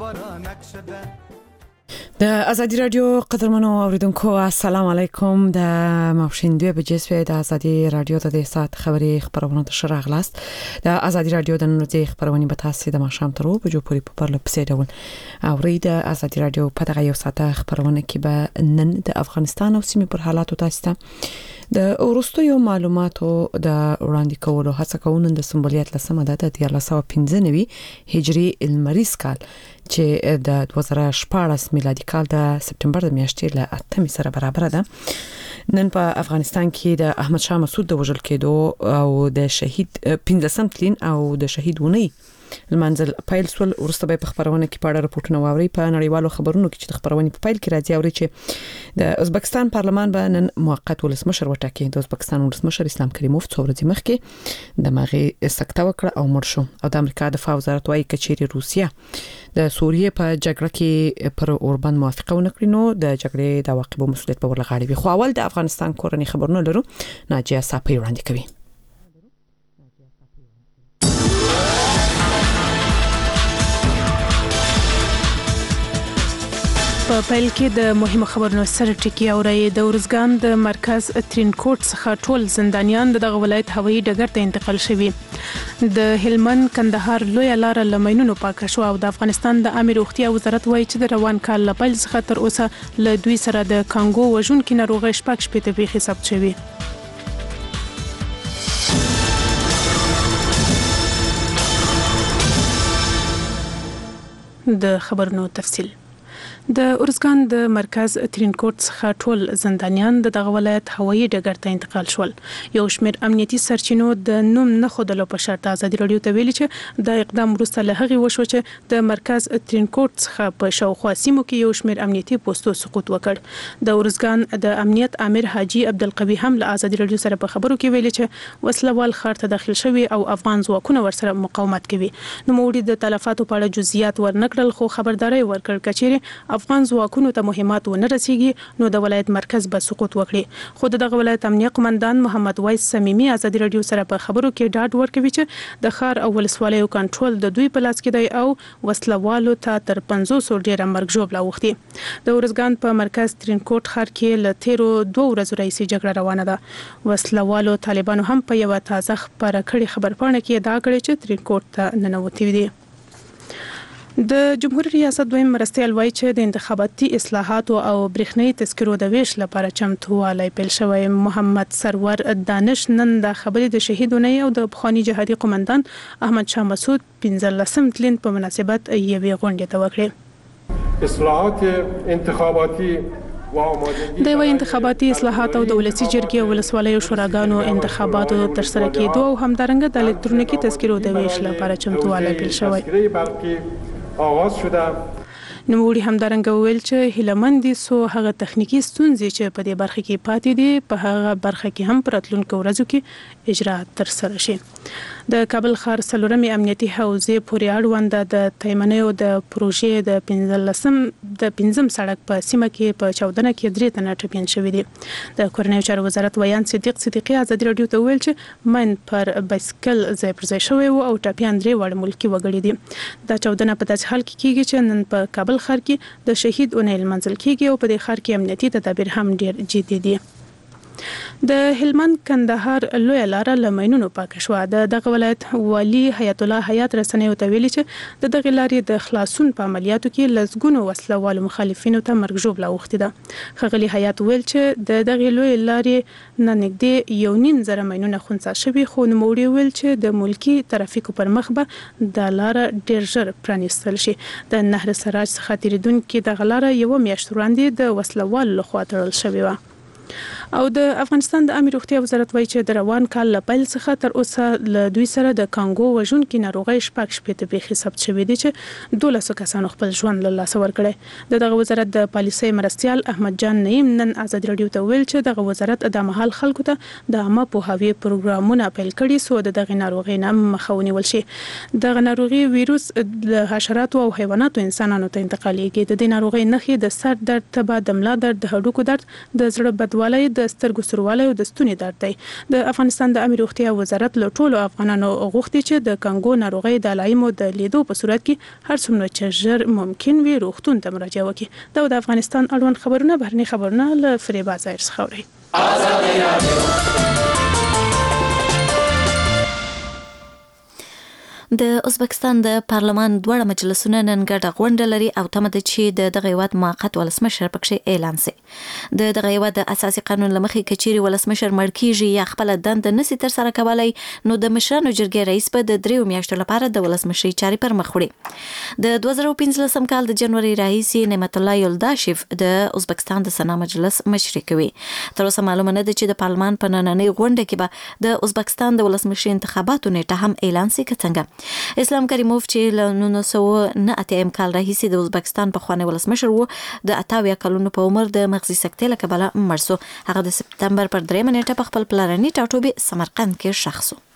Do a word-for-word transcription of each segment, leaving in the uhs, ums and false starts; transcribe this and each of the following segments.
خبره نقشه ده. د ازادي رادیو قدرمنو اوریدونکو السلام علیکم. د ماپښین دوه بجې سوي د ازادي رادیو د ساعت خبري خبرونه د شرغ لاست د ازادي رادیو د نړۍ خبرونه به تاسو د ماشام ترو په جو پوری په پرله پسې ډول اورید. ازادي رادیو په دغه یو ساعت خبرونه کې به نن د افغانستان او سیمې پر حالات تاسو ته د ورستیو معلوماتو د وړاندې کولو هڅه کوو. د سمبولیت لسمه ده د دیارلس سوه پنځه نوي هجري المریز کال چې د دوه زره شپاړس میلادي کال د سپتمبر د میاشتې له اتمې سره برابر ده. نن په افغانستان کې د احمد شاه مسعود د وژل کېدو او د شهید پنځم تلین او د شهید ونی المنزل پایل سول ورسته به خبرونه کې پاړه راپورټونه واوري. په نړیوالو خبرونو کې چې د خبرونه په پایل کې راځي اوري چې د ازبکستان پارلمان به نن موقت ولسمشر وټاکي. د ازبکستان ولسمشر اسلام کریموف څو ورځې مخکې د مغې سکته وکړه او مړ شو. او د امریکا دفاع وزارت وايي کچېری روسیا د سوریې په جګړه کې پر اوربند موافقه ونکړي نو د جګړې د عواقبو مسؤلیت به ورلغاړي وي. خو اول د افغانستان کورنۍ خبرونه لرو. ناجیه صافی وړاندې کوي. په پیل کې د مهمو خبرونو سره ټکی اوري. د ورزګان د مرکز ترینکوټ څخه ټول زندانیان دغه ولایت هوایي ډګر ته انتقال شوي. د هلمند کندهار لوی لار لمنونو پاک شو او د افغانستان د امیر روغتیا وزارت وایي چې د روان کال لپاره څخه تر اوسه له دوی سره د کانګو وژونکو ناروغي شپږ شپږ پیښې ثبت شوي. د خبرونو تفصیل. د ارزګان د مرکز ترینکوټ څخه ټول زندانیان د دغه ولایت هوایي ډګر ته انتقال شول. یو شمېر امنیتي سرچینو د نوم نه خودلو په شرط ازادي رادیو ته ویلي چې د اقدام وروسته له هغې وشو چې د مرکز ترینکوټ څخه په شاوخوا سیمو کې یو شمېر امنیتي پوسټو سقوط وکړ. د ارزګان د امنیت امیر حاجي عبدالقوي هم له ازادي رادیو سره په خبرو کې ویلي چې وسلوال ښار ته داخل شوي او افغان ځواکونه ورسره مقاومت کوي. نوموړي د تلفاتو په اړه جزئیات ورنکړل خو خبرداري ورکړ کچېرې افغان ځواکونو ته مهمات ونه رسیږي نو د ولایت مرکز به سقوط وکړي. خو دغه ولایت امنیت قومندان محمد وایس سمیمي ازادي رادیو سره په خبرو کې ډاډ ورکوي چې د ښار او ولسوالیو کنټرول د دوی په لاس کې دی او وسلوالو ته تر پنځوس ډیره مرګ ژوبله اوښتي. د ورزګان په مرکز ترینکوټ ښار کې له تیرو دوه ورځو راهیسې جګړه روانه ده. وسلوالو طالبانو هم په یوه تازه خبره کړې خبرپاڼه کې ادعا کړې چې ترینکوټ ته ننوتي دي. د جمهوریت ریاست دویم مرستیال وایي چې د انتخاباتي اصلاحاتو او برېښنايي تذکرو د ویش لپاره چمتووالی پیل شوی. محمد سرور دانش نن د خبرې د شهید ونی او د پخواني جهادي قومندان احمد شاه مسعود پنځلسم تلین په مناسبت یوې غونډې ته وکړې. اصلاحات انتخاباتي د یو انتخاباتي اصلاحات او د ولسي جرګې او ولسوالیو شوراګانو انتخاباتو ترسره کېدو او همدارنګه د الکترونیکي تذکرو د ویش لپاره چمتووالی پیل شوی. آغاز شده. نوموړي همدارنګه وویل چې هیلهمند دي څو هغه تخنیکی ستونزې چې په دې برخه کې پاتې دي په هغه برخه کې هم په راتلونکو ورځو کې اجرا ترسره شي. د کابل ښار څلورمې امنیتي حوزې پورې اړونده د تیمنیو د پروژې د پنځلسم د پنځم سړک په سیمه کې په چاودنه کې درې تنه ټپیان شوي دي. د کورنیو چارو وزارت ویان صدیق صدیقي ازادي رادیو ته ویل چې من پر بایسکل ځای پر ځای شوی او ټپیان درې واړه ملکي وګړي دي. دا چاودنه په داسې حال کې کیږي چې نن په کابل ښار کې د شهید اونیل منزل کېږي او په دې ښار کې امنیتي تدابیر هم ډیر جدي دي. د هلمند کندهار لوی لار لمنونو پاک شو. د دغه ولایت والی حیات الله حیات رسنیو ته ویلي چې د دغه لارې د خلاصون په عملیاتو کې لزګونو وسلوالو مخالفینو ته مرګ ژوبله اوښتې ده. ښاغلي حیات ویل چې د دغه لوی لارې نه نږدې یو نیم زره ماینونه خنثی شوي خو نوموړي ویل چې د ملکي ترافیکو پر مخ به د لار ډیر ژر پرانیستل شي. د نهر سراج څخه تیریدونکې دغه لار یوه میاشت وړاندې د وسلوالو لخوا تړل شوې وه. او د افغانستان د امیر روغتیا وزارت وایي چې د روان کال له پیل څخه تر اوسه له دوی سره د کانګو وژونکي ناروغۍ شپږ شپېته پیښې ثبت شوي دي چې دولسو کسانو خپل ژوند له لاسه ورکړی. د دغه وزارت د پالیسۍ مرستیال احمد جان نعیم نن ازادي رادیو ته ویل چې دغه وزارت د مهال خلکو ته د عامه پوهاوي پروګرامونه پیل کړي سو د دغه ناروغۍ نه مخه ونیول شي. دغه ناروغي ویروس د حشراتو او حیواناتو انسانانو ته انتقالېږي. د دې ناروغۍ نښې د سر درد، تبه، د ملا درد، د هډوکو درد، د زړه بدوالي سوروالی د سترګو سوروالی او د ستوني درد دی. د افغانستان د عامه روغتیا وزارت له ټولو افغانانو غوښتي چې د کانګو ناروغي د علایمو د لیدو په صورت کې هر څومره چې ژر ممکن وي روغتون ته مراجعه وکړي. دا د افغانستان اړوند خبرونه بهرني خبرونه له فریبا ظاهر څخه اوري. د ازبکستان د پارلمان دوه مجلسونه نن ګډه غونډه لري او تمه ده چې د دغه هیواد موقت ولسمشر پکې اعلان سي. د دغه هیواد د اساسي قانون لمخې کچيري ولسمشر مړ کیږي یا خپل دند نسی تر سره کولای نو د مشرانو جرګې رئیس په د دریو میاشتو لپاره د ولسمشري چاري پر مخ وړي. د دوه زره پنځلسم کال د جنوري راهیسي نعمت الله یلداشف د ازبکستان د سنا مجلس مشري کوي. تر اوسه معلومه نه ده چې د پارلمان په نننۍ غونډه کې به د ازبکستان د ولسمشري انتخاباتو نیټه هم اعلان سي کڅنګه. اسلام کریموف چې له نولس سوه نه اتیا کال راهیسي د ازبکستان په خوانی ولسمشر وو د اتاویا کلونو په عمر د مغزي سکتې له کبله مړ شو. هغه د سپتمبر پر درېمه نیټه په خپل پلرني ټاټوبي سمرقند کې شخص شو.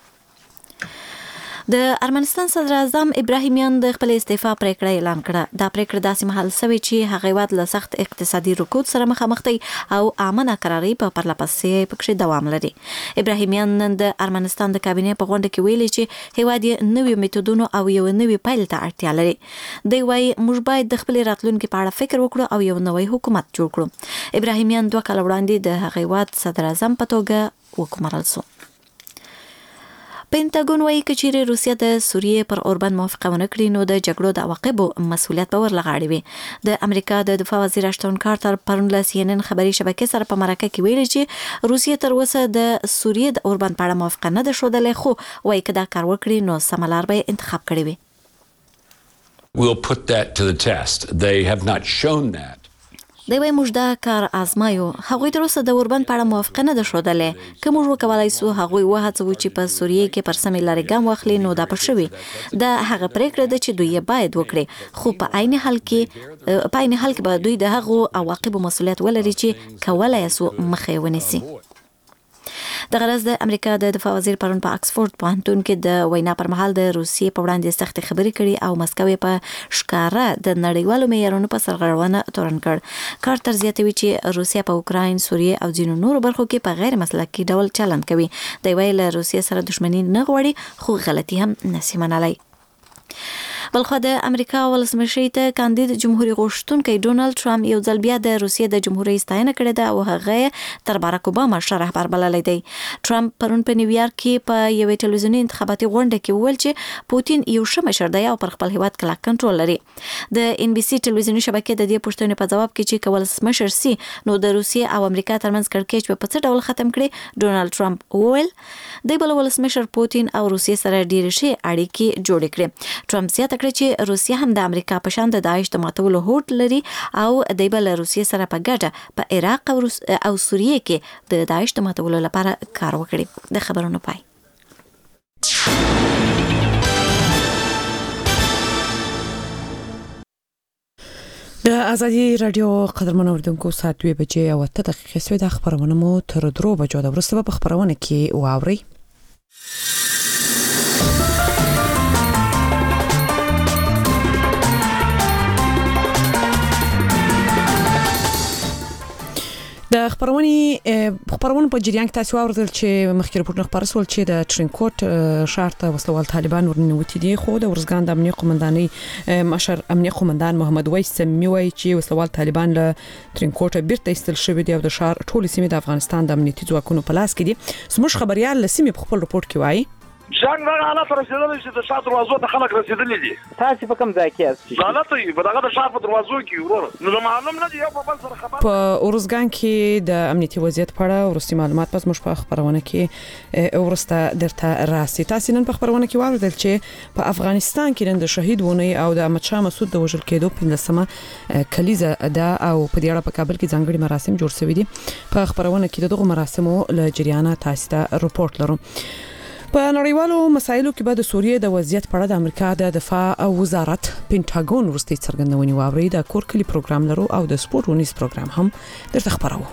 د ارمنستان صدر اعظم ابراهیمیان د خپل استعفا پریکړه اعلان کړه. دا پریکړه داسې مهال سوي چې هغه واد له سخت اقتصادي رکود سره مخامخ دي او امنه قراري په پرلپسې پکې دوام لري. ابراهیمیان نن د ارمنستان د کابینې په غونډه کې ویلي چې هیواد یې نوې میتودونو او یو نوې پیل ته اړتیا لري. دوی وايي موږ باید د خپل راتلونکو په اړه فکر وکړو او یو نوې حکومت جوړ کړو. ابراهیمیان دوه کال وړاندې د هغه واد صدر اعظم په توګه وکمرل شو. پینټاګون وايي چې روسیا د سوریې پر اوربند موافقه ونه کړي نو د جګړو د عواقبو مسؤلیت به ورلغاړي وي. د امریکا د دفاع وزیر اشتون کارتر پرون له سی ان ان خبري شبکې سره په مرکه کې ویلي چې روسیا تر اوسه د سوریې د اوربند په اړه موافقه نه ده ښودلې خو وايي چې دا کار وکړي نو سملار به انتخاب کړي وي. We'll put that to the test. They have not shown that. دوی وايي موږ دا کار آزمایو. هغوی تر اوسه د اوربند په اړه موافقه نه ده ښودلې. که موږ وکولای سو هغوی وهڅوو چې په سوریې کې پر سمې لارې ګام واخلي نو دا به ښه وي. دا هغه پریکړه ده چې دوی یې باید وکړي خو په عین حال کې په عین حال کې به دوی د هغو عواقبو مسؤلیت ولري چې کولای سو مخه ونیسي. د غرض د امریکا د دفاع وزیر پرون په اکسفورد پوهنتون کې د وینا پر مهال د روسیې په وړاندې سخت خبرې کړي او مسکو په ښکاره د نړیوالو معیارونو په سرغړونه تورن کړ. کارتر زیاتوي چې روسیا په اوکراین، سوریې او ځینو نورو برخو کې په غیر مسلکي ډول چلند کوي. دوی وايي له روسیې سره دښمني نه غواړي خو غلطي هم نشي منلای. بلخو د امریکا ولسمشر ته کاندید جمهوریت غوښتونکي ډونالد ټرمپ یو ځل بیا د روسیې د جمهوریت ستاینه کړې ده او هغه تر باراک اوباما ښه رهبر بللی دی. ټرمپ پرون په نیویارک کې په یوې ټلویزیوني انتخاباتي غونډه کې وویل چې پوتین یو ښه مشر دی او پر خپل هیواد کلک کنټرول لري. د ان بي سي ټلویزیوني شبکې د دې پوښتنې په جواب کې چې ولسمشر سي نو د روسیې او امریکا ترمنځ کړکېچ په څه ډول ختم کړي، ډونالد ټرمپ وویل دی بل ولسمشر پوتین او روسیې سره ډېرې ښې اړیکې جوړې کړې. ټرمپ زیاته کړه چې روسیه هم د امریکا په شان د داعش د ماتولو هوډ لري او د بل روسیې سره په ګډه په عراق او, او سوریې کې د داعش د ماتولو لپاره کار وکړي. د خبرونو پای. د ازادي رادیو قدرمن اوریدونکو ساعت دوه بجې او اته دقیقې سوي د خبرونه مو تر درو بجو د ورسته په خبرونه کې واوري. د خبرونې خبرونه په جریان کې تاسو اوریدل چې مخکې راپورټ خبر سول چې د ټرینکوټ ښار ته وسلوال طالبان ورننوتي دي خو د ورزګان د امنیه قومندانۍ مشر امنیه قومندان محمد ویس سمي وایي چې وسلوال طالبان له ټرینکوټ بیرته ایستل شوی دی او د ښار ټولې سیمې د افغانستان د امنیتي ځواکونو په لاس کې دي. زموږ خبريال لسیمې په خپل راپورټ کې وایي څنګه دا حالت رسیدلی چې د شاته دروازو ته خلک رسیدلی دي. تاسو په کوم ځای کې یاست؟ حالت یې په دغه د شاته په دروازو کې ورور نو معلوم نه دی یو په بل سره خبر. په اورزګان کې د امنیتي وضعیت په اړه ورستي معلومات پس موږ په خبرونه کې ورسته درته راسي. تاسو نن په خبرونه کې واوریدل چې په افغانستان کې نن د شهید ونی او د احمد شاه مسعود د وژل کېدو پنځمه کلیزه ده او په دې اړه په کابل کې ځانګړي مراسم جوړ شوي دي. په خبرونه کې دغه مراسمو له جریانه تاسو ته رپورت لرو. په نړیوالو مسایلو کې به د سوریې د وضعیت په اړه د امریکا د دفاع او وزارت پینټاګون ورستي څرګندونې واوري. د کور کلی پروګرام لرو او د سپورت ونیس پروګرام هم درته خبرو.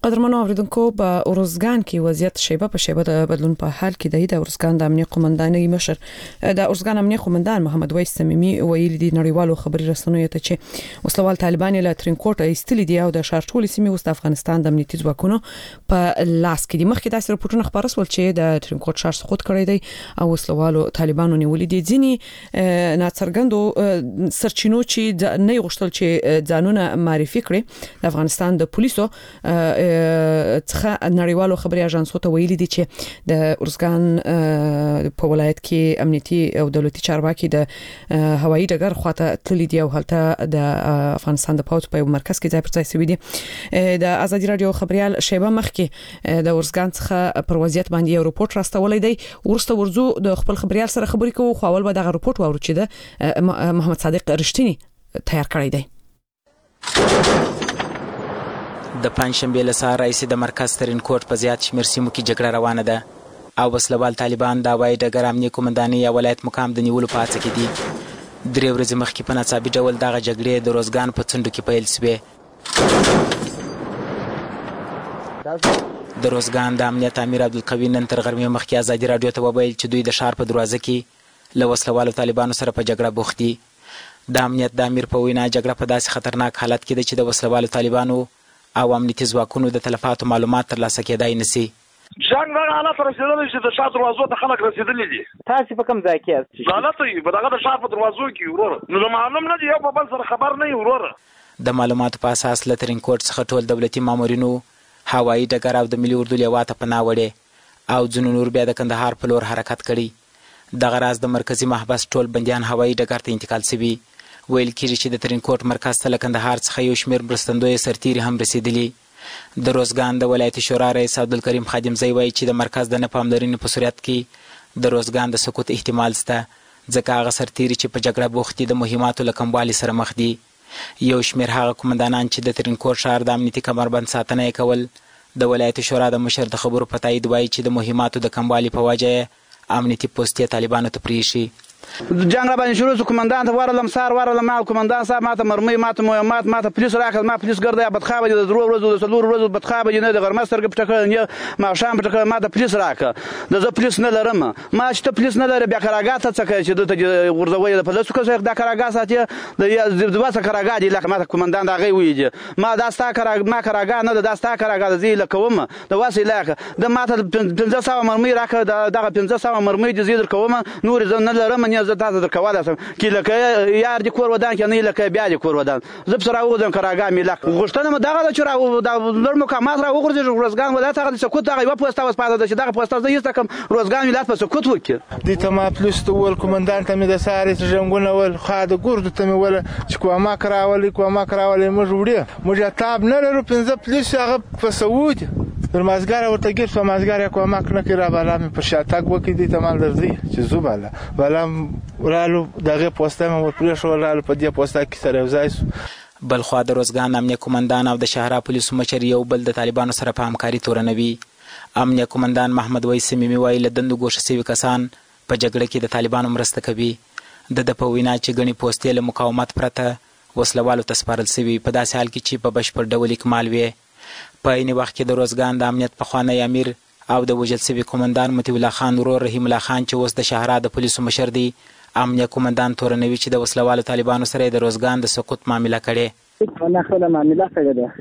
قدرمنو اوریدونکو په اورزګان کې وضعیت شیبه په شیبه د بدلون په حال کې دی. د اورزګان د امنیه قومندانۍ مشر د اورزګان امنیه قومندان محمد ویس سمیمي ویلي دي نړیوالو خبري رسنیو ته چې وسلوال طالبان له ترینکوټ ایستلي دي او د شارټولي سیمې وست افغانستان د امنیتي ځواکونو په لاس کې دي. مخکې داسې راپورټونه خبر سول چې د ترینکوټ شار سقوط کړی دی او وسلوالو طالبانو نیولې دي. ځینی ناڅرګندو سرچینو چې نه غوښتل چې ځانونه معرفي کړي د افغانستان د پولیسو څخه نړیوالو خبري اژانسو ته ویلي دي چې د اورزګان په ولایت کې امنیتي او دولتي چارواکي د هوایي ډګر خواته تللي دي او هلته د افغانستان د پوځ په مرکز کې ځای پر ځای شوی دي. د ازادي رادیو خبريال شیبه مخکې د اورزګان څخه پر وضعیت باندې یو رپورت راستولې دی. ورسته ورزو د خپل خبريال سره خبرې کوو خو اول به دغه رپورت واورو چې د محمد صادق رښتینی تیار کړی دی. د پنځشنبې له سهار راهیسې د مرکز ترینکوټ په زیات شمېر سیمو کې جګړه روانه ده او وسلوال طالبان د هوایي ډګر امنیه قومندانۍ یا ولایت مقام د نیولو په هڅه کې دي. درې ورځې مخکې په ناڅاپي ډول دغه جګړې د روزګان په څنډو کې پیل شوې. د روزګان د امنیت امیر عبدالقوي نن تر غرمې مخکې ازادي راډیو ته وویل چې دوی د ښار په دروازه کې له وسلوالو طالبانو سره په جګړه بوخت دي. د امنیت د امیر په وینا جګړه په داسې خطرناک حالت کې ده چې د وسلوالو طالبانو او امنیتي ځواکونو د تلفاتو معلومات ترلاسه کېدای نشي. جنګ دغه حالت رسېدلی چې د شا دروازو ته خلک رسېدلي دي. تاسې په کوم ځای کې یاست؟ غلط وي په دغه د شا په دروازو کې وروره نو د معلوم نه دي یو په بل سره خبر نه وي وروره. د معلوماتو په اساس له ترینکوټ څخه ټول دولتي مامورینو هوایي ډګر او د ملي اردو لیوا ته پناه وړې او ځینو نور بیا د کندهار په لور حرکت کړي. دغه راز د مرکزي محبس ټول بندیان هوایي ډګر ته انتقال شوي. ویل کېږي چې د ترینکوټ مرکز ته له کندهار څخه یو شمېر مرستندویه سرتیري هم رسېدلي. د روزګان د ولایتي شورا رئیس عبدالکریم خادمزی وایي چې د مرکز د نه پاملرنې په صورت کې د روزګان د سقوط احتمال شته ځکه هغه سرتیري چې په جګړه بوخت دي د مهماتو له کموالي سره مخ دي. یو شمېر هغه قومندانان چې د ترینکوټ ښار د امنیتي کمربند ساتنه یې کول د ولایتي شورا د مشر د خبرو په تایید وایي چې د مهماتو د کموالي په وجه یې امنیتي پوستې طالبانو ته پرېښي. جنگ را باندې شروع شو. قومندان ته ورلم سار ورلم ما قومندان صاحب ماته مرمۍ ماته مهمات ماته پولیس راکړل. ما پولیس ګرځي بدخوابه دي د درو ورځو د څلور ورځو بدخوابه نه د غرمه سترګې پټه کړل نه ماښام پټه کړل. ماته پولیس راکړه د زه پولیس نه لرم. ما چې ته پولیس نه لرې بیا کراګاه ته څه کوې چې دلته غورځوی د پولیسو که دا کراګاه ساتي د دوه څه کراګاه دي لکه ماته قومندان د هغې ویلي ما دا ستا کراګاه ما کراګاه نه ده دا ستا کراګاه ده زه یې لکوم د واسې لایقه د ماته پنځه سوه مرمۍ راکړه دغه پنځه سوه مرمۍ دي زه یې درکوم نورې زه نه لرم نه زه تاسو درکولی کی لکه یار دې کور ودان کې نه لکه بیا دې کور ودان زه په سره وځم کراګاه مې لک غوښتنه مې دغه چې را د لوړ مقامات را وغورځېږي روزګان ولایت هغه د سقوط دغه یوه پوسته وسپارله ده چې دغه پوسته زه ایسته کړم روزګان ولایت په سقوط وکړي. دې ته ما پولیس ته وویل قومندان ته مې د سهارې ژړنګونه ویل خوا د ګردو ته مې ویل چې کومک راولئ کومک راولئ موږ وړي موږ تاب نه لرو پنځه پولیس هغه په سعود تر مازګاره ورته ګیر شو مازګاره کومک نه کړي را بالا مې په شاتګ وکړي دې ته مال درځي چې زو بالا بالا ورالو دغه پوسټه مې ورپرې شو ورالو په دې پوسټه کې سره وځای شو. بلخوا د روزګان امنیه قومندان او د شهرا پولیسو مشر یو بل د طالبانو سره په همکاري تورنوي. امنیه قومندان محمد ویس سمیمي وایي له دندو ګوښه شوي کسان په جګړه کې د طالبانو مرسته کوي. د ده په وینا چې ګڼې پوستې له مقاومت پرته وسلوالو ته سپارل شوي په داسې حال کې چې په بشپړ ډول اکمال وي. په عین وخت کې د روزګان د امنیت پخوانی امیر او د وژل شوي قومندان مطیع الله خان ورور رحیم الله خان چې اوس د شهرا د پولیسو مشر دی امنیه قومندان تورنوي چې د وسلوالو طالبانو سره د روزګان د سقوط معامله کړې. نه خپله معامله کړې ده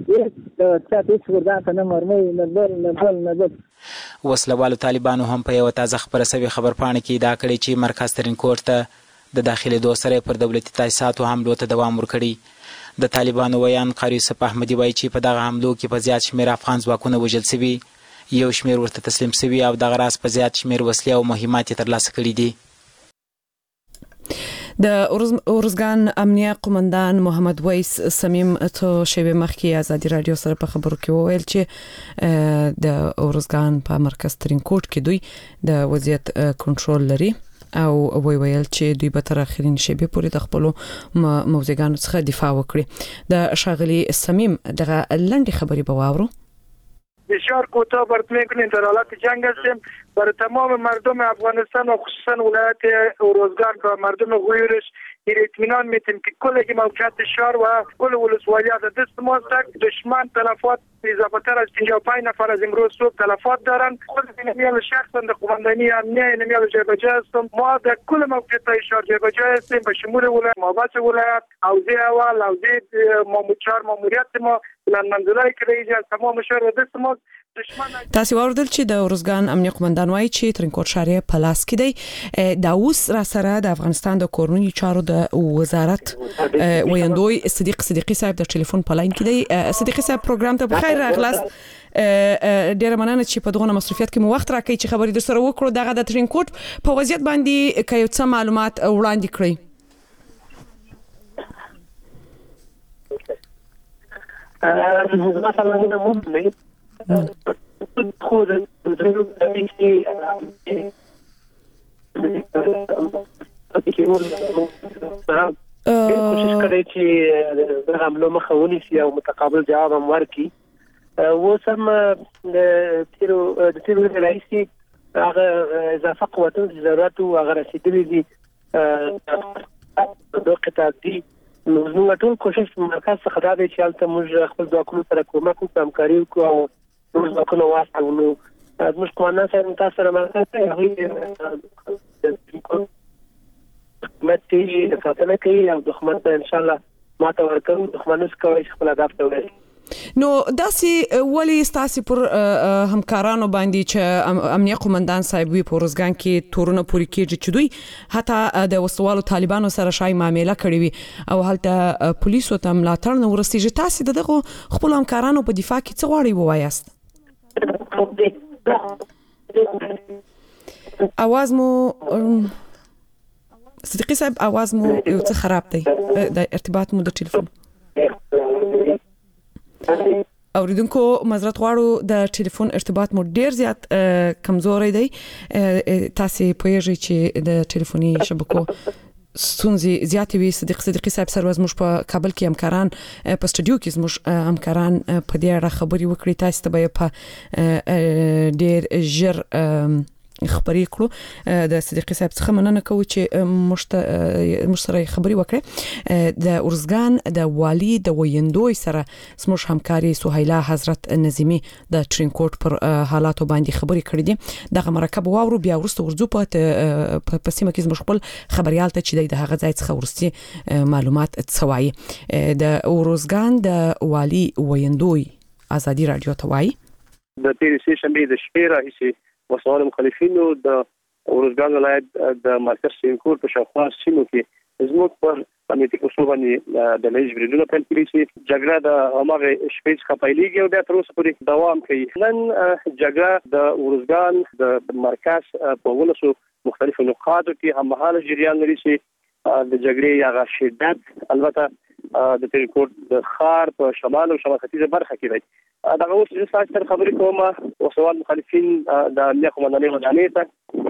ښه چا هېڅ ورځان ته نه مرمۍ نه بل نه بل نه بل. وسلوالو طالبانو هم په یوه تازه خپره شوې خبرپاڼه کې ادعا کړې چې مرکز ترینکوټ ته د داخلېدو سره پر دولتي تاسیساتو حملو ته دوام ورکړي. د طالبانو ویان قاری یوسف احمدي وایي چې په دغه حملو کې په زیات شمېر افغان ځواکونه وژل شوي یو شمېر ورته تسلیم شوي او دغه راز په زیات شمېر وسلې او مهمات یې ترلاسه کړي دي. د اورزګان امنیه قومندان محمد ویس سمیم ته شیبه مخکې ازادي رادیو سره په خبرو کې وویل چې د اورزګان په مرکز ترینکوټ کې دوی د وضعیت کنټرول لري او وی ویل چې دوی به تر اخرین شیبې پورې د خپلو موضوعګانو څخه دفاع وکړي. د ښاغلي سمیم دغه لنډې خبرې به واورو. بسیار کوتاه برات میکنیم در حالت جنگ هستیم برای تمام مردم افغانستان و خصوصا ولایت اروزگان که مردم غویرش این اطمینان میتیم که کل موقعیت شهر و کل ولسوالیات دست ماست. دشمن تلفات اضافه تر از پنجاه و پنج نفر از امروز صبح تلفات دارن. خود نمیال شخصا در قماندانی امنیه نمیال جایبجای هستم. ما در کل موقعیت شهر جایبجای هستیم به شمول ولایت مابس ولایت حوزه اول حوزه مامورچار ماموریت ما بلند منزلای کلیجی از تمام شهر دست ماست. تاسو اوردل چې د اورزګان امنیه قومندان وایي چې ترینکوټ ښار په لاس کې دی. دا اوس را سره د افغانستان د کورنیو چارو د وزارت ویندوی صدیق صدیقی صاحب د ټلیفون په لاین کې دی. صدیقی صاحب پروګرام ته بخیر راغلاست. ډیره مننه چې په دغه مصروفیت کې مو وخت راکړی چې خبرې در سره وکړو. دغه د ترینکوټ په وضعیت باندې که یو څه معلومات وړاندې کړئ. خود درو دایي کوشش کوي چې د حملو مخه ونیسي او متقابل جواب هم ورکړي. و سم د تیرو د تیرو رئیسي هغه اضافه قوتونو ضرورت او هغه رسیدلي دي د قطاع دي. نو ټول کوشش مرکز څخه دا دی چې هلته موږ خپل ځواکونو سره کومک وکړو، همکاري وکړو او موږ ځواکونه واستوو. نو زموږ قومندان صاحب تاسو سره مرسته کوي، هغوی حکومت یې ساتنه کوي او دښمن ته انشاءالله ماته ورکوي. دښمن اوس کولی چې خپل هدف ته ورسي. نو داسې ولې ستاسې پر همکارانو باندې چې امنیه قومندان صاحب وي په اورزګان کې تورونه پورې کېږي چې دوی حتی د وسوالو طالبانو سره شای معامله کړې وي او هلته پولیسو ته ملاتړ نه ورسېږي، تاسې د دغو خپلو همکارانو په دفاع کې څه غواړئ ووایاست؟ اواز مو صدیقی صاحب اواز مو یو څه خراب دی، د ارتباط مو د ټلیفون اوریدونکو معذرت غواړو، د ټلیفون ارتباط مو ډیر زیات کمزوري دی. تاسو پوهیږئ چې د ټلیفوني شبکو ستونزې زیاتې وي. صدیق صدیقی صاحب سره زموږ په کابل کې همکاران په سټوډیو کې زموږ همکاران په دې اړه خبرې وکړي. تاسو ته به په ډیر ژر خبرې کړو. د صدیقی صاحب څخه مننه کوو چې موږ سره خبرې وکړي. د اورزګان د والي د ویندوی سره زموږ همکاري سهیلا حضرت نظیمی د ترینکوټ پر حالاتو باندې خبرې کړې دي. دغه مرکب واورو بیا ورسته ورځو په په سیمه کې زموږ خپل خبريال ته چې د هغه ځای څخه ورستي معلومات څه وایي. د اورزګان د والي ویندوی ازادي رادیو ته وایي د تیرې سې شنبې د شپې راهیسې وسوال مخالفینو د اورزګان ولایت د مرکز ترینکوټ په شاوخوا سیمو کې زموږ پر امنیتي اصول باندې د لږ بریدونو پیل کړي چې جګړه د هماغه شپې څخه پیلېږي او بیا تر اوسه پورې دوام کوي. نن جګړه د اورزګان د مرکز په ولسو مختلفو نقاطو کې هممهاله جریان لري چې د جګړې هغه شدت البته د ترینکوټ د ښار په شمال او شمال ختیځه برخه کې دی. دغه اوس چې تاسو سره خبرې کوم وسوال مخالفین د امنیه قومندانۍ ودانۍ ته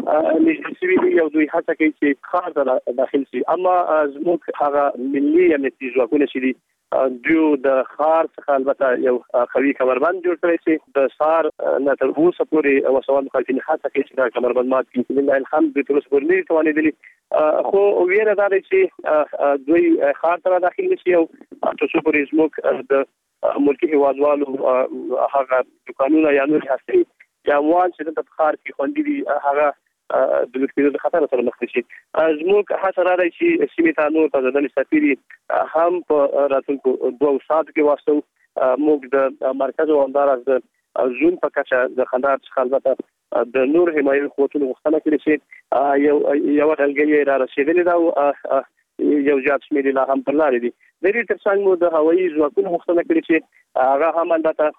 نږدې شوي دي او دوی هڅه کوي چې ښار ته داخل شي، اما زموږ هغه ملي امنیتي ځواکونه چې دي دوی د ښار څخه البته یو قوي کمربند جوړ کړی چې د ښار نه تر اوسه پورې وسوال مخالفین هڅه کوي چې دا کمربند مات کړي. لله الحمد دوی تر اوسه پورې نه دي توانېدلي، خو ویره دا ده چې دوی ښار ته داخل نه شي او تر څو پورې زموږ د ملکی هیوادوالو هغه دکانونه یا نور هستي یا وان چې د ښار کې خوندې دي هغه د لوټېدو د خطر سره مخ شي. زموږ هڅه را ده چې سیمې ته نور تازه سفیري هم په راتلونکو دوه ساعتو کې واسطو. موږ د مرکز او همداراز د زون په کچه د خندار څخه البته د نور حمایي قوتونو غوښتنه کړې چې یو یو ډلګۍ را رسېدلې ده او یو زیات شمېر لا هم پر لارې دي. د دې ترڅنګ مو د هوایي ځواکونو غوښتنه کړې چې هغه هم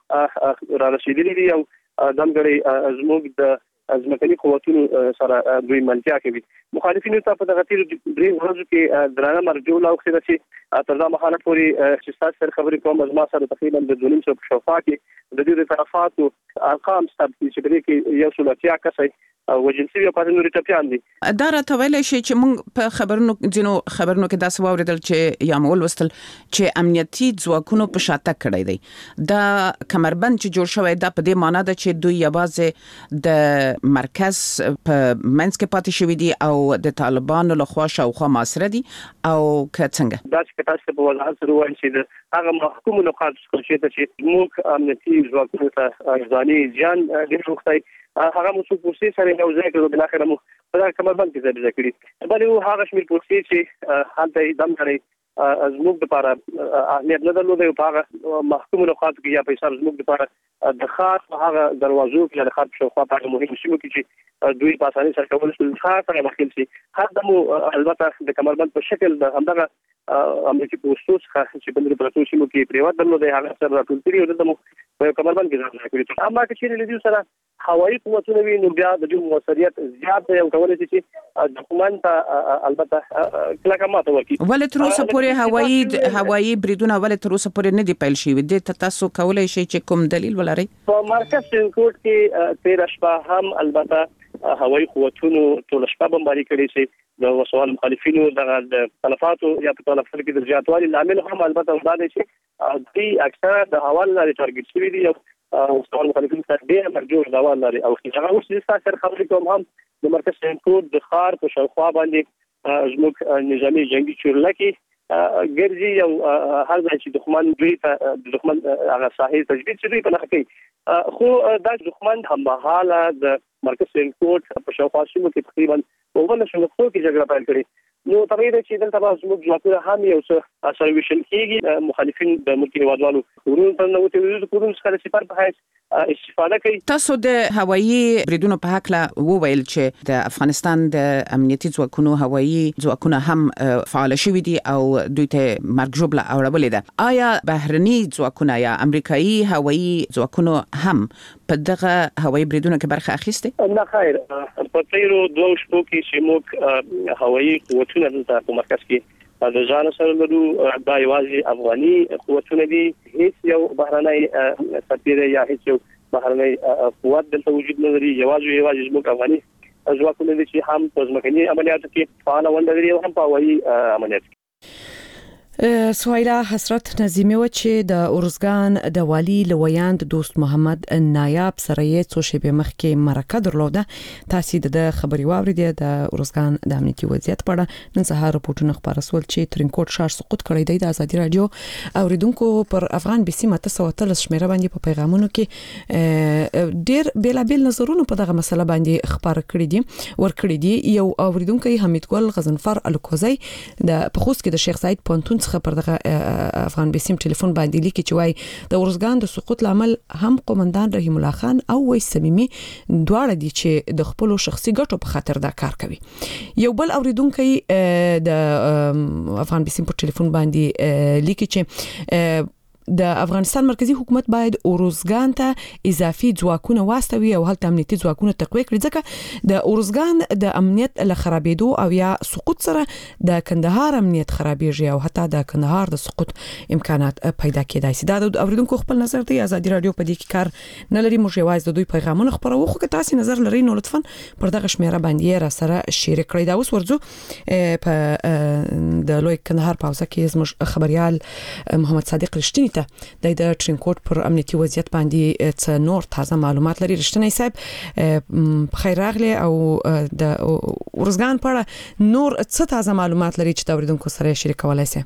البته را رسېدلي دي او ځانګړی زموږ د ځمکني قوتونو سره دوی ملتیا کوي. مخالفینو ته په دغه تیرو درې ورځو کې درانه مرجو لاوښتې ده چې تر دا مهاله پورې چې ستاسو سره خبرې کوم زما سره تقریبا د دوه نیم سوه په شاوخوا کې د دوی د طرفاتو ارقام ثبت دي چې په دې کې یو سل اتیا کسه وجل شوي او پاتې نورې ټپيان دي. دا راته ویلی شي چې موږ په خبرونو ځینو خبرونو کې داسې واورېدل چې یا مو ولوستل چې امنیتي ځواکونو په شاتګ کړی دی. دا کمربند چې جوړ شوی دا په دې معنا ده چې دوی یوازې د مرکز په منځ کې پاتې شوي دي او د طالبانو لخوا شاوخوا محاصره دي او که څنګه؟ دا چې تاسو په وضاحت سره وایي چې د هغه محکومو نقاط څخه چې موږ امنیتي ځواکونو ته ځاني زیان ډېر وختي هغه مو څو پوسټي سره یو ځای کړو بل اخر مو په دا کمربند کې ځای کړی بلې هغه شمیر پوسټي چې هلته دم کړی زموږ لپاره اهمیت نه درلود او هغه محکومو نقاط کې یا په حساب زموږ لپاره د خاص هغه دروازو کې د خاص شوخوا په مهم شي چې دوی په اسانۍ سره کول شي خاصه مخکې شي هدا مو البته د کمربند په شکل د همدغه امریکای پوسټو څخه چې په لري پروتو شي مو کې پریوات درلود هغه سره راټول کړی او د مو په کمربند کې ځای کړی اما چې لري دوی سره هوایي قوتونه وي نو بیا د دوی موثریت زیات دی او کولای شي چې دښمن ته البته کله ماته ورکړي. ولې تر اوسه پورې هوایي هوایي بریدونه ولې تر اوسه پورې نه دی پیل شوي د تاسو کولای شي چې کوم دلیل ولرئ؟ په مرکز سینکوټ کې تیر شپه هم البته هوایي قوتونو ټول شپه بمباري کړي چې د وسوال مخالفینو د تلفاتو یا په تلفاتو کې د زیاتوالي لامل هم البته دا دی چې دوی اکثره د هوا لارې ټارګټ شوي دي او وسوال مخالفین ته ډېر مرجوع د هوا لارې او هغه اوس د ساتر خبرې کوم هم د مرکز سینکوټ د خار په شاوخوا باندې زموږ نظامی جنگي چورلکي ګرځي او هر ځای چې دښمن دوی ته د دښمن هغه ساحې تجدید شوی په نخ کې خو دا دښمن هم مهاله د مرکز سینکوټ په شاوخوا سیمو کې تقریبا په ونه شنو کې جګړه پیل کړې نو طبیعي ده چې دلته به زموږ ځواکونه هم یو څه سرویشن کېږي مخالفین د ملکي هیوادوالو کورونو ته ننوتي د کورونو څخه د سپر په حیث استفاده کوي. تاسو د هوایي بریدونو په هکله وویل چې د افغانستان د امنیتي ځواکونو هوایي ځواکونه هم فعال شوي دي او دوی ته مرګ ژوبله اړولې ده. آیا بهرني ځواکونه یا امریکایي هوایي ځواکونو هم په دغه هوایي بریدونو کې برخه اخیسته؟ نه خیر په تیرو دوه شپو کې چې موږ هوایي قوتونه دلته په مرکز کې د ځان سره لرو دا یوازې افغاني قوتونه دي هیڅ یو بهرنۍ سفیر یا هیڅ یو بهرنۍ قوت دلته وجود نه لري یوازې یوازې زموږ افغاني ځواکونه دي چې هم په ځمکني عملیاتو کې فعال ونډه لري او هم په هوایي عملیاتو کې. سوایلا حسرت نظیمی و چې د اورزګان د والی لویاند دوست محمد نایاب سره یې څو شپې مخکې مرکه درلوده. تاسو د خبري واوریدې د اورزګان د امنیتي وضعیت په اړه نن سهار رپورټونه خبر رسول چې ترینکوټ ښار سقوط کړی دی. د ازادي رادیو اوریدونکو پر افغان بي سي ماته سوتل شمیره باندې په پیغامونو کې ډیر بیلابل نظرونه په دغه مسله باندې خبر کړی دي ور کړی دي. یو اوریدونکو حمید ګل غزنفر الکوزی د پخوس کې د شیخ زاید پونتون څخه پر دغه افغان بي سي ټلیفون باندې لیکي چې وای د اورزګان د سقوط لامل هم قومندان رحیم الله خان او وای سمیمي دواړه دي چې د خپل شخصي ګټو په خاطر دا کار کوي. یو بل اوریدونکو د افغان بي سي په ټلیفون باندې لیکي چې د افغانستان مرکزی حکومت باید اورزګان ته اضافي ځواکونه واستوي او هلته امنیتي ځواکونه تقویه کړي ځکه د اورزګان د امنیت له خرابېدو او یا سقوط سره د کندهار امنیت خرابېږي او حتی د کندهار د سقوط امکانات پیدا کېدای شي. دا د اوریدونکو خپل نظر دی. ازادي رادیو په دې کې کار نه لري. موږ یوازې د دوی پیغامونه خبرو خو که تاسو نظر لرئ نو لطفا پر دغه شمیره باندې را سره شریک کړئ. دا اوس ورځو په د لوی کندهار په اوسه کې زموږ خبريال محمد صادق رښتینی د د ترینکوټ پر امنیتي وضعیت باندې څه نور تازه معلومات لري. رښتینی صاحب خیر راغلی او د اورزګان په اړه نور څه تازه معلومات لري چې د اوریدونکو سره شریکولای شي؟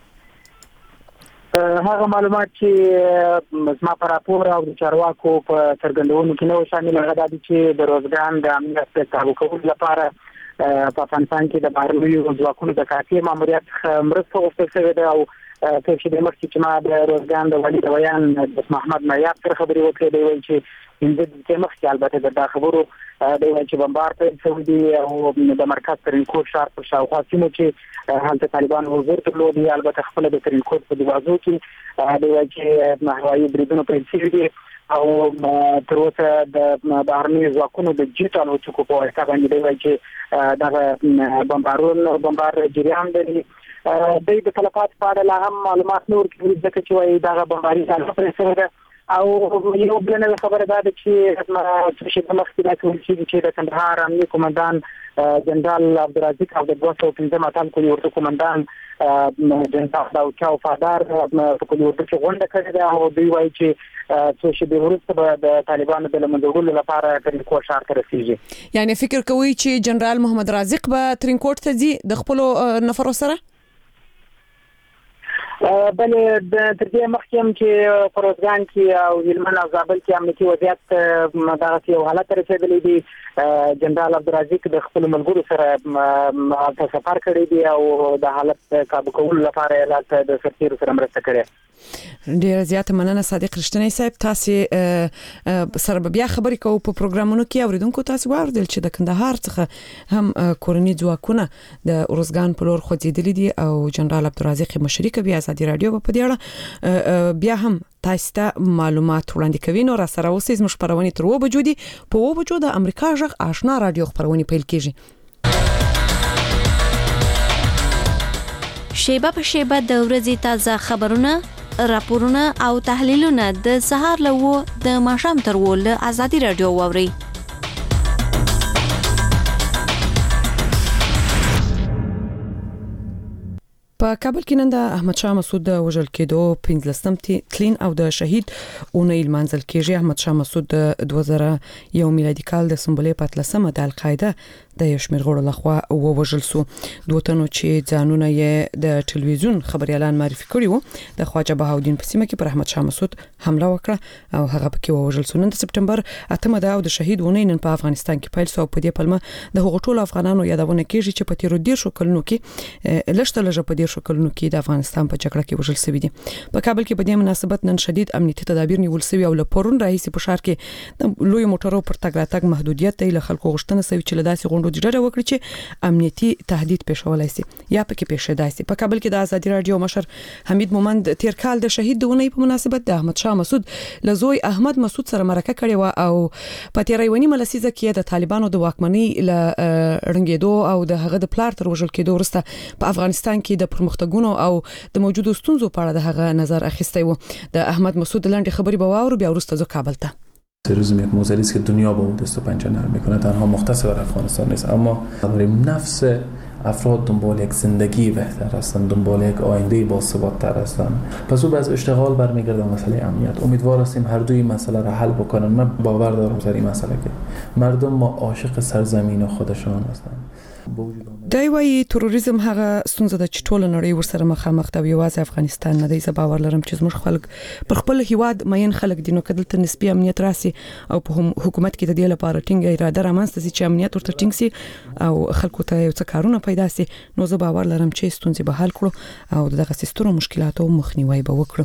هغه معلومات چې زما په راپور او د چارواکو په څرګندونو کې نو شامل هغه دي چې د اورزګان د امنیت په کابو کولو لپاره په افغانستان کې د بهرنیو ځواکونو د کافي ماموریت مرسته غوښتل شوې ده او که چې د مخکې چې ما د اورزګان د والي لویان دوست محمد نایاب سره خبرې وکړې دی وایي چې د مخکې البته د خبرو دی وایي چې بمبار پیل شوی دی او د مرکز ترینکوټ ښار په شاوخوا سیمو چې هلته طالبان حضور درلود البته خپله د ترینکوټ په دروازو کې دی وایي چې هوایي بریدونه پیل شوي دي او تر اوسه د بهرنیو ځواکونو د جیټ الوتکو په واسطه باندې دی وایي چې دغه بمبارونه بمبار جریان دی. د د تلفات په اړه لا هم معلومات نور کړي ځکه چې وایي دغه بمباري ځان پرې سره ده او یو بل نه خبره ده چې څه شي د مخکې د کوم چې د کندهار امنیه قومندان جنرال عبدالرزاق او د دوه سوه پنځه اتل کولی ورته قومندان جنرال داوچا وفادار په کولی ورته غونډه کړې ده او دوی وایي چې څه شي د وروسته به د طالبانو د لمنځه لپاره ترینکوټ ښار ته رسیږي. یعنی فکر کوي چې جنرال محمد رازق به ترینکوټ ته ځي د خپل نفرو سره؟ بل د تر دې مخکې هم چې فروزګان کې او هلمند او زابل کې امنیتي وضعیت دغه یو حالت رسیدلی دی. جنرال عبدالرزاق د خپل ملګرو سره په سفر کړی دی او د حالت کابو کولو لپاره یې د سرتیرو سره مرسته کړې. ډیر زیات مننه صادق رښتینی صاحب. تاسو سره بیا خبرې کوو په پروګرامونو کې. اوریدونکو تاسو واردل چې د کندهار څخه هم کورنی ځواکونه د اورزګان په لور خوځېدلي دي او جنرال عبدالرزاق مشري کوي. ازادي رادیو په دې اړه بیا هم تاسو ته معلومات وړاندې کوي. نو را سره اوسئ. زموږ خبرونه تر و بجو دي. په و بجو د امریکا غږ آشنا رادیو خبرونه پیل کیږي. شیبه په شیبه د ورځې تازه خبرونه، راپورونه او تحلیلونه د سهار له و د ماښام تر و له ازادي رادیو واوري. په کابل کې نن د احمد شاه مسعود د وژل کېدو پنځلسم تلین او د شهید اونۍ لمانځل کېږي. احمد شاه مسعود د دوه زره یو میلادي کال د سنبلې په اتلسمه د القاعده د یو شمېر غړو لخوا ووژل شو. دوه تنو چې ځانونه یې د ټلویزیون خبريالان معرفي کړي وو د خواجه بهاودین په سیمه کې پر احمد شاه مسعود حمله وکړه او هغه پکې ووژل شو. نن د سپټمبر اتمه د او د شهید اونۍ نن په افغانستان کې پیل شو. په دې پلمه د هغو ټولو افغانانو یادونه کېږي چې په تیرو دیرشو کلونو کې لږ لږ په دیرشو کلونو کې د افغانستان په جګړه کې وژل شوي دي. په کابل کې په دې مناسبت نن شدید امنیتي تدابیر نیول شوي او له پرون راهیسې په ښار کې د لوی موټرو پر تګ راتګ محدودیت دی. له خلکو غوښتنه شوې چې له داسې غونډو ډډه وکړي چې امنیتي تهدید پېښولای شي یا پکې پېښېدای شي. په کابل کې د ازادي رادیو مشر حمید مومند تیر کال د شهید د اونۍ په مناسبت د احمد شاه مسعود له زوی احمد مسعود سره مرکه کړې و او په تیرې ونی ملسیزه کې د طالبانو د واکمنۍ له رنګېدو او د هغه د پلار تر وژل کېدو وروسته په افغانستان کې د پرمختګونو او د موجودو ستونزو په اړه د هغه نظر اخیستی و. د احمد مسعود لاندې خبري به واورو بیا وروسته زه کابل ته. تروریسم یک موزلی است که دنیا با اون دست و پنجه نرم میکنه، تنها مختص بر افغانستان نیست، اما داریم نفس افراد دنبال یک زندگی بهتر هستند، دنبال یک آینده باثبات تر هستند. پس او از اشتغال برمیگرده مسئله امنیت. امیدوار هستیم هر دوی مسئله را حل بکنن. من باور دارم در این مسئله که مردم ما عاشق سرزمین خودشان هستند. دای وایي تروریزم هغه ستونزه ده چې ټول نړۍ ورسره مخامخ ده. یوازې افغانستان نه دی. زه باور لرم چې زموږ خلک پر خپل هیواد مین خلک دي. نو کله ته نسبی امنیت راسي او په حکومت کې د دې لپاره ټینګه اراده رامنځته شي چې امنیت ورته ټینګ شي او خلکو ته یو څه کارونه پیدا شي، نو زه باور لرم چې ستونزې به حل کړو او دغه ستورو مشکلاتو مخنیوي به وکړو.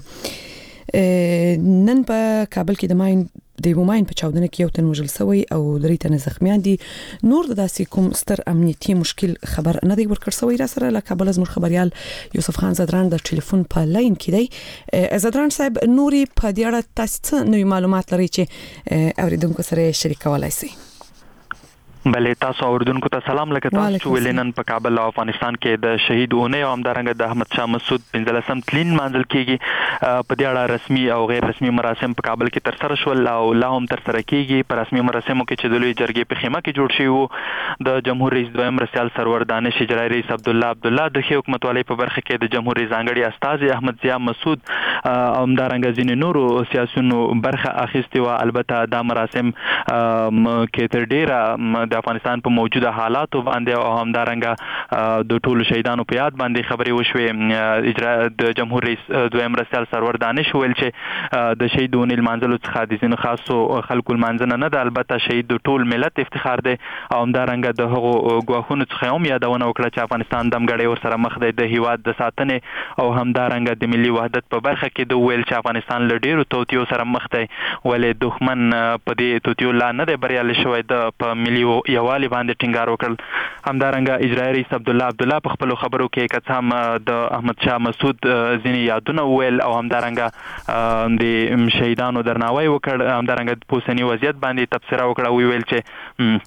نن په کابل کې د ماین د موماین په چاودنه کې یو تن وژل شوی او درې تنه زخمیان دي. نور د داسې کوم ستر امنیتي مشکل خبر نه دی ورکړ شوی. را سره له کابل زموږ خبريال یوسف خان زدران د ټلیفون په لاین کې دی. زدران صاحب، نوري په دې اړه تاسو څه نوې معلومات لرئ چې اوریدونکو سره شریکولای شئ؟ بله، تاسو اوریدونکو ته سلام. لکه تاسو چې ولینن په کابل او افغانستان کې د شهید اونۍ او همدارنګه د احمد شاه مسعود پنځلسم تلین مانځل کېږي. په دې اړه رسمي او غیر رسمي مراسم په کابل کې تر سره شول او لا هم تر سره کېږي. په رسمي مراسمو کې چې د لوی جرګې په خیمه کې جوړ شوی وو، د جمهور رئیس دویم مرستیال سرور دانش اجرایي رئیس عبدالله عبدالله د ښې حکومتوالۍ په برخه کې د جمهور رئیس ځانګړي استازي احمد ضیا مسعود او همدارنګه ځینې نورو سیاسیونو برخه اخیستې وه. البته دا مراسم کې تر ډېره د افغانستان په موجوده حالاتو باندې او همدارنګه د ټولو شهیدانو په یاد باندې خبرې وشوې. اجرا د جمهور رئیس دویم مرستیال سرور دانش ویل چې د شهید اونۍ لمانځلو څخه د ځینو خاصو خلکو لمانځنه نه ده، البته شهید د ټول ملت افتخار دی او همدارنګه د هغو ګواښونو څخه هم یادونه وکړه چې افغانستان دمګړی ورسره مخ دی د هیواد د ساتنې او همدارنګه د ملي وحدت په برخه کې د ویل چې افغانستان له ډېرو توطیو سره مخ دی، ولې دښمن په دې توطیو لا نه دی بریالی شوی. د په ملي یووالي باندې ټینګار وکړ. همدارنګه اجرایي رئیس عبدالله عبدالله په خپلو خبرو کې که څه هم د احمد شاه مسعود ځینې یادونه وویل او همدارنګه د شهیدانو درناوی وکړ. همدارنګه په اوسني وضعیت باندې تبصره وکړه. ویل چې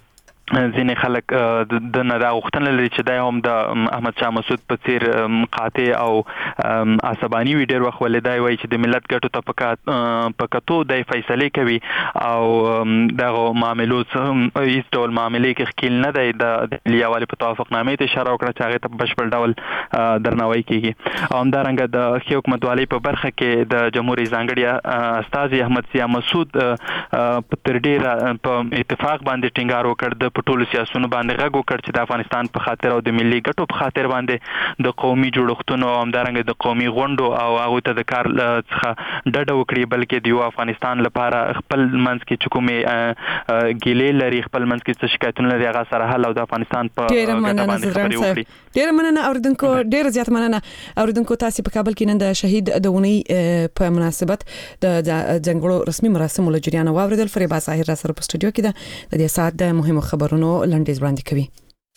ځینې خلک د نه دا غوښتنه لري چې دا هم د احمد شاه مسعود په څیر قاطع او عصباني وي ډېر وخت ولې دا وایي چې د ملت ګټو ته په کتو د فیصلې کوي او دغه معاملو هیڅ ډول معاملې کې ښکیل نه دی د ملي یووالي په توافقنامې ته اشاره وکړه چې هغې ته په بشپړ ډول درناوی کیږي او همدارنګه د ښې حکومتوالۍ په برخه کې د جمهور رئیس ځانګړي استازي احمد شاه مسعود په تر ډېره په اتفاق باندې ټینګار وکړ د په ټولو سیاسونو باندې غږ وکړ چې د افغانستان په خاطر او د ملي ګټو په خاطر باندې د قومي جوړښتونو او همدارنګه د قومي غونډو او هغوی ته د کار څخه ډډه وکړي بلکې د یو افغانستان لپاره خپل منځ کې چې کومې ګیلې لري خپل منځ کې څه شکایتونه لري هغه سره حل او د افغانستان په ګټه باندې خبرې وکړي. ډېره مننه اوریدونکو ډېره زیات مننه اوریدونکو تاسو په کابل کې نن د شهید د اونۍ په مناسبت د ځنګړو رسمي مراسمو له جریان واوریدل. فریبا ظاهر را سره په سټوډیو کې ده د دې سات د مهمو خبرونو لنډیز وړاندې کوي.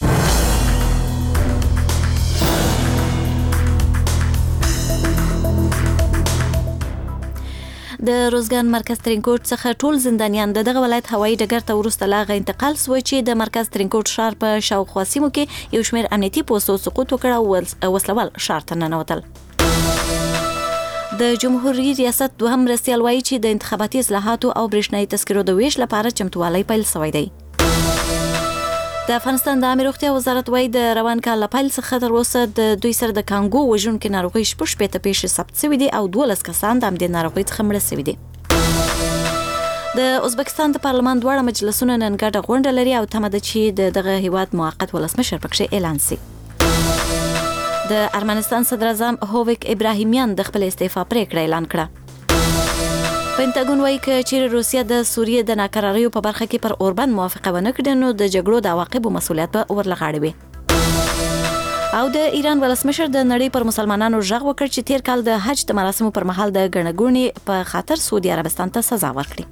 د روزګان مرکز ترینکوټ څخه ټول زندانیان د دغه ولایت هوایي ډګر ته وروسته لاغه انتقال سوی چې د مرکز ترینکوټ ښار په شاوخوا سیمو کې یو شمېر امنیتي پوستو سقوط وکړ او وسلوال ښار ته ننوتل. د جمهوریت ریاست دوهم مرستیال وایي چې د انتخاباتي اصلاحاتو او برېښنايي تذکرو د ویش لپاره چمتووالی پیل شوی دی. د افغانستان د عامه روغتیا وزارت وایي د روان کال له پیل څخه تر اوسه د دوی سره د کانګو وژونکې ناروغۍ شپږ شپېته پیښې ثبت شوي دي او دولس کسان د همدې ناروغۍ څخه مړه شوي دي. د ازبکستان د پارلمان دواړه مجلسونه نن ګډه غونډه لري او تمه ده چې د دغه هیواد موقت ولسمشر پکښې اعلان شي. د ارمنستان صدر اعظم هویک ابراهیمیان د خپل استعفا پریکړه اعلان کړه. پینټاګون وایي چې روسیا د سوریې د ناکراریو په برخه کې پر اوربند موافقه ونه کړي نو د جګړو د عواقبو مسؤلیت به ورلغاړي وي. او د ایران ولسمشر د نړۍ پر مسلمانانو غږ وکړ چې تیر کال د حج د مراسمو پر مهال د ګڼګونې په خاطر سعودي عربستان ته سزا ورکړي.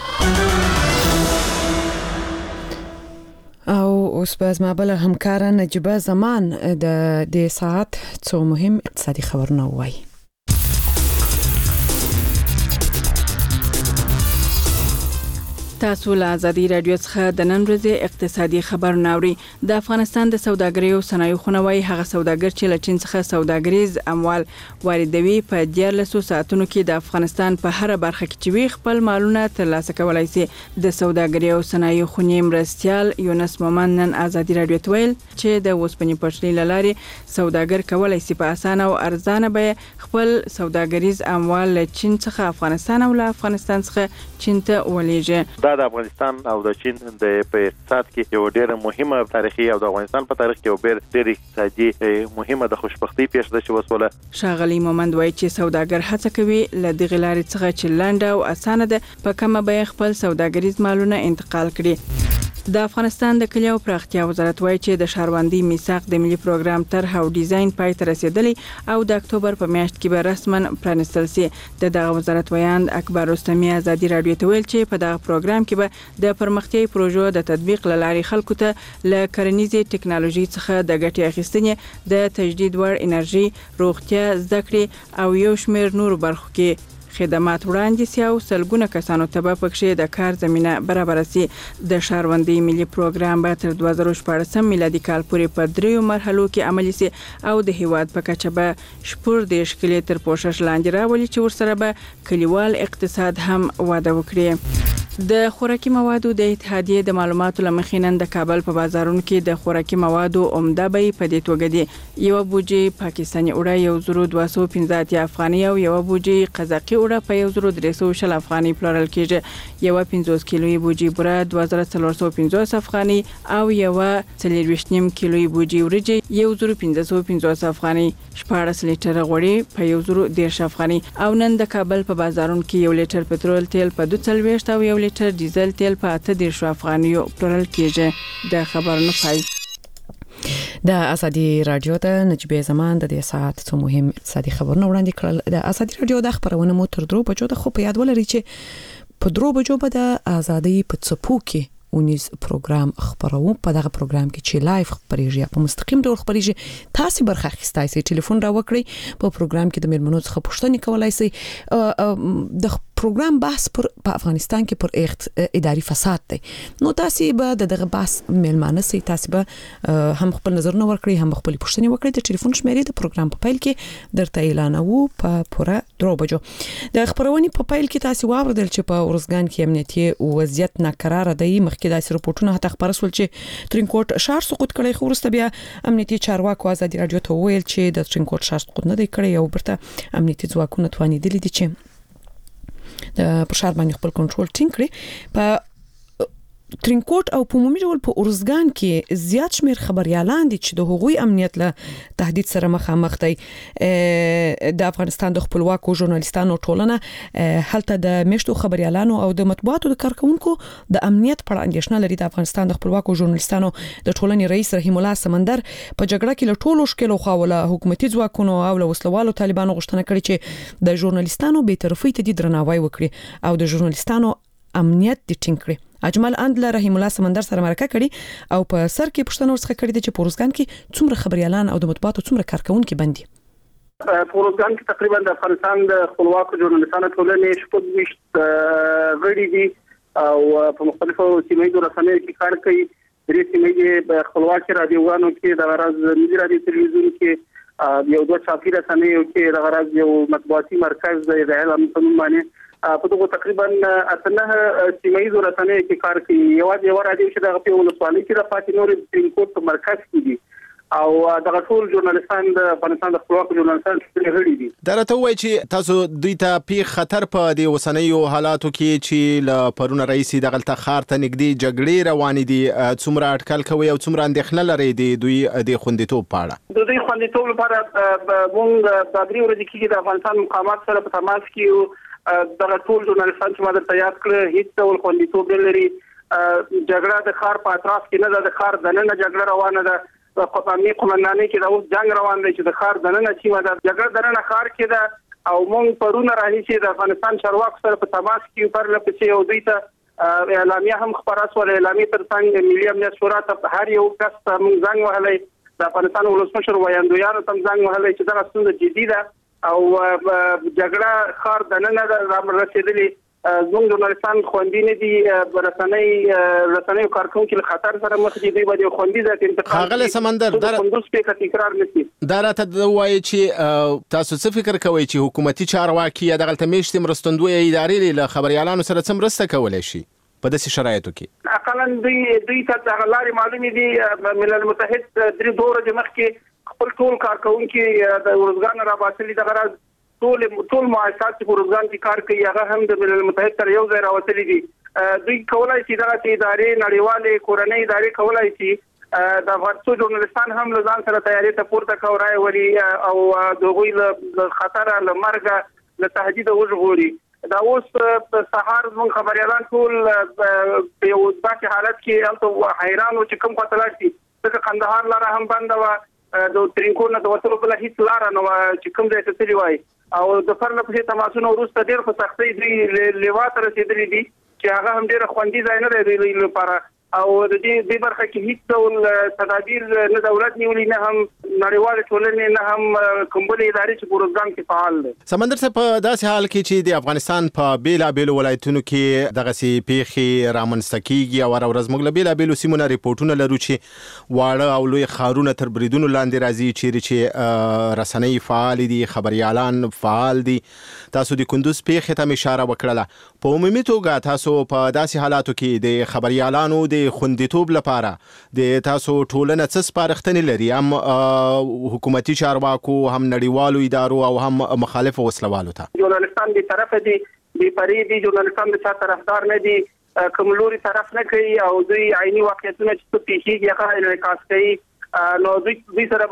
او اوس به زما بل همکار نجيبه زمان د دې ساعت څو مهم اقتصادي خبرونه وایي. تاسو له ازادي رادیو څخه د نن ورځې اقتصادي خبرونه اورئ. د افغانستان د سوداګرۍ او صنایعو خونوي هغه سوداګر چې له چین څخه سوداګریز اموال واردوي په دیارلس ساعتونو کې د افغانستان په هر برخه کې چې وی خپل مالونه ترلاسه کولای شي. د سوداګرۍ او صنایعو خونې مرستيال یونس مومن نن ازادي رادیو ته ویل چې د وسپنې پټلۍ لاري سوداګر کولای شي په اسانه او ارزانه به خپل سوداګریز اموال له چین څخه افغانستان او له افغانستان څخه چین ته ولېږي. د افغانستان او د چین د په اقتصاد کې یو ډېر مهمه تاریخي او د افغانستان په تاریخ کې یو ډېر اقتصادي مهمه د خوشبختی پیښه چې وسوله. شاغلی مومند وایي چې سوداګر هڅه کوي له دغه لارې څخه چې لنډه او اسانه ده په کومه به خپل سوداګریز مالونه انتقال کړي. د افغانستان د کلیو پراختیا وزارت وایي چې د ښاروندي میثاق د ملي پروګرام طرح او ډیزاین پای ته رسیدلی او د اکتوبر په میاشت کې به رسما پرانستل شي. د دغه وزارت ویاند اکبر رستمی ازادي رادیو ته ویل چې په دغه پروګرام کې به د پرمختیايي پروژو د تطبیق لاري خلکو ته ل کرنیزي ټکنالوژي څخه د ګټې اخیستنې د تجدید وړ انرژي روغتیا زده کړې او یو شمېر نور برخو کې خدمات وړاندې سي او سلګونه کسانو ته به پکښې د کار زمينه برابر سي. د ښاروندي ملي پروګرام به تر دوه زره شپږ میلادي کال پورې په دریو مرحلو کې عملي سي او د هیواد په کچه به شپږ د شکلې تر پوښښ لاندې راولي چې ورسره به کلیوال اقتصاد هم وده وکړي. د خوراکي موادو د اتحادیې د معلوماتو لمخې نن د کابل په بازارونو کې د خوراکي موادو عمده بیې په دې توګه دي. یو بوجي پاکستاني اوړه یو زره دوه سوه پنځه اتیا افغاني او یو بوجي قزاقي اوړه په یو زره درې سوه شل افغاني پلورل کېږي. یو پنځوس کیلوي بوجي بوره دوه زره څلور سوه پنځوس افغاني او یو څلرویشت نیم کیلوي بوجي وريجې یو زره پنځه سوه پنځوس افغاني. شپاړس لیټر غوړي په یو زره دېرش افغاني او نن د کابل په بازارونو کې یو لیټر پټرول تیل په دوه څلوېښت او یو لیټر ډیزل تیل په اته دیرش افغانیو پلورل کېږي. د خبرونو پای د ازادي رادیو د نجيبه زمان د دې ساعت څو مهم اقتصادي خبرونه وړاندې کړل. د ازادي رادیو د خبرونه مو تر درو بجو د خو په یاد ولرئ چې په درو بجو به د ازادي په څپو کې ونیز پروګرام خبرو. په دغه پروګرام کې چې لایف خبريږي په مستقیم ډول خبريږي تاسو برخه اخیستای شئ. ټلیفون را وکړئ. په پروګرام کې د میرمنو څخه پوښتنه کولای شئ. د پروګرام بحث پر په افغانستان کې پر اخت اداري فساد دی. نو تاسو به دغه بحث ملمانه سي تاسو به هم خپل نظرونه ورکړي هم خپل پوښتنې وکړي. د ټلیفون شمیرې د پروګرام په پیل کې درته اعلانوو په پوره درو بجو. د خبرونې په پیل کې تاسو واوردل چې په ورزګان کې امنیتي وضعیت ناقرار دی. مخکې داسې رپورټونه هته خبر شول چې ترینکوټ ښار سقوط کړي، خو وروسته بیا امنیتي چارواکو ازادي رادیو ته وویل چې د ترینکوټ ښار سقوط نه دی کړی او برته امنیتي ځواکونه توانیدلي دي چې د په ښار باندې خپل کنټرول ټینګ کړي. په ترینکوټ او په عمومي ډول په ورزګان کې زیات شمیر خبريالان دي چې د حقوقي امنیت له تهدید سره مخامخ دي. د افغانستان د خپلواکو ژورنالیستانو ټولنه هلته د میشتو خبريالانو او د مطبوعاتو د کارکونکو د امنیت په اړه اندېښنه لري. د افغانستان د خپلواکو ژورنالیستانو د ټولنې رئیس رحیم الله سمندر په جګړه کې له ټولو شکلو خاوله حکومتي ځواکونو او له وسلوالو طالبانو غوښتنه کړې چې د ژورنالیستانو بې طرفۍ ته د درناوی وکړي او د ژورنالیستانو امنیت د ټینګ کړي. اجمل اندله رحیم الله سمندر سره مرکه کړي او په سر کې پښتنو ورڅخه کړي چې په ورزګان کې څومره خبريالان او د مطبوعاتو څومره کارکونکو باندې په ورزګان کې تقریبا د افغانستان د خپلواکو ژورنالیستانو ټولنې شپږ ویشت غړي دي او په مختلفو سیمه رسنیو کې کار کوي. درې سیمه د خپلواکي رادیوګانو کې د غرض ملي رادیو تلویزیون کې یو دوه چاپی رسنیو کې د غرض یو مطبوعاتي مرکز د علم په نوم باندې په دغه تقریبا اتنه سیمایي رسنیو کې کار کوي. یو د یو رادیو چې د غپی ولسوالۍ کې د فاطمه ترینکوټ په مرکز کې دي او دغه ټول ژورنالیستان د افغانستان د خپلواکو ژورنالیستانو غړي دي. درته وایي چې تاسو دوی ته پی خطر په د وسنیو حالاتو کې چې ل پرونه رئیس د غلطه خار ته نګدي جګړې روانې دي څومره اټکل کوي او څومره اندېښنه لري د دوی د خوندیتوب په اړه؟ د دوی خوندیتوب لپاره موږ د درې ورځې کې د افغانستان مقامات سره په تماس کې دغه ټول ژورنالیستان چې ماده تیار کړ هیڅ ډول خوندیتوب نه لري. جګړه د خار په اطراف کې نه ده، د خار دننه جګړه روانه ده. په قومي قومندانۍ کې د اوس جنگ روان دی چې د خار دننه چې ماده جګړه دننه خار کې ده او موږ پرونه راهیسي د افغانستان چارواکو سره په تماس کې پر لپسې او دوی ته اعلامیه هم خبره سول. اعلامیه تر څنګ ملي امنیت شورا ته هر یو کس موږ زنګ وهلی، د افغانستان ولسمشر ویاندویانو ته زنګ وهلی چې دغه ستونزه جدي ده او جګړه خار دننه رسیدلی. زموږ ژورنالیستان خوندي نه دي، رسنۍ رسنۍ کارکونکو له خطر سره مخ دي. دوی باندې خوندي ځکه انتقال هغه سمندر در خوندوس په تکرار نشي. دا راته وایي چې تاسو څه فکر کوئ چې حکومتي چارواکي یا دغه تمیشتي مرستندوی ادارې له خبريالانو سره څه مرسته کولای شي په داسې شرایطو کې؟ اقلا دوی دوی ته هغه لارې معلومې دي. ملل متحد درې دوره مخکې خپل ټول کارکونکو د ورزګان راباسلي د غرض ټول ټول مؤسسات چې ورزګان کې کار کوي هغه هم د ملل متحد سره یو ځای راوتلي دي. دوی کولای شي دغه ادارې نړیوالې کورنۍ ادارې کولای شي د افغانستان ژورنالیستان هم له ځان سره تیاری ته پورته کوي وري او دغوی له خطر له مرګ له تهدید وژغوري. دا اوس په سهار موږ خبريالان ټول په یو داسې حالت کې الته حیران او چې کوم قتلات دي. ځکه قندهار لاره هم بنده و، د ترینکوټ نه د وصلو بل هیڅ لار نه و چې کوم ځای ته تللی وای او د فرله په تماسونو وروسته ډېر په سختۍ دوی لیوات رسیدلي دي چې هغه هم ډېر خوندي ځای نه دی دوی لپاره او د دې د برخه کې هیڅ ډول تدابیر نه دولت نیولې نه هم نړیوال ټولنې نه هم کومبلې ادارې چې ورزګان کې فعال دي. سمندر څخه په داسې حال کې چې د افغانستان په بیلا بیل ولایتونو کې دغه سي پیخي رامنځته کیږي او ورځ موږ له بیلا بیل سیمونو ریپورتونه لرو چې واړه او لوی خارونه تر بریدونو لاندې راځي چې رسنۍ فعال دي، خبريالان فعال دي. تاسو د کندوز پیخي ته اشاره وکړه. په عمومي توګه تاسو په داسې حالاتو کې د خبريالانو د خوندیتوب لپاره د تاسو ټولنه څه سپارښتنې لري؟ هم حکومتي چارواکو، هم نړیوالو ادارو او هم مخالفو وسلوالو ته؟ ژورنالیستان به طرف دي، به پرې دي، ژورنالیستان د چا طرفدار نه دي، کوم لوري طرف نه کوي او دوی عیني واقعیتونه چې پیښیږي هغه انعکاس کوي. نو دوی دوی سره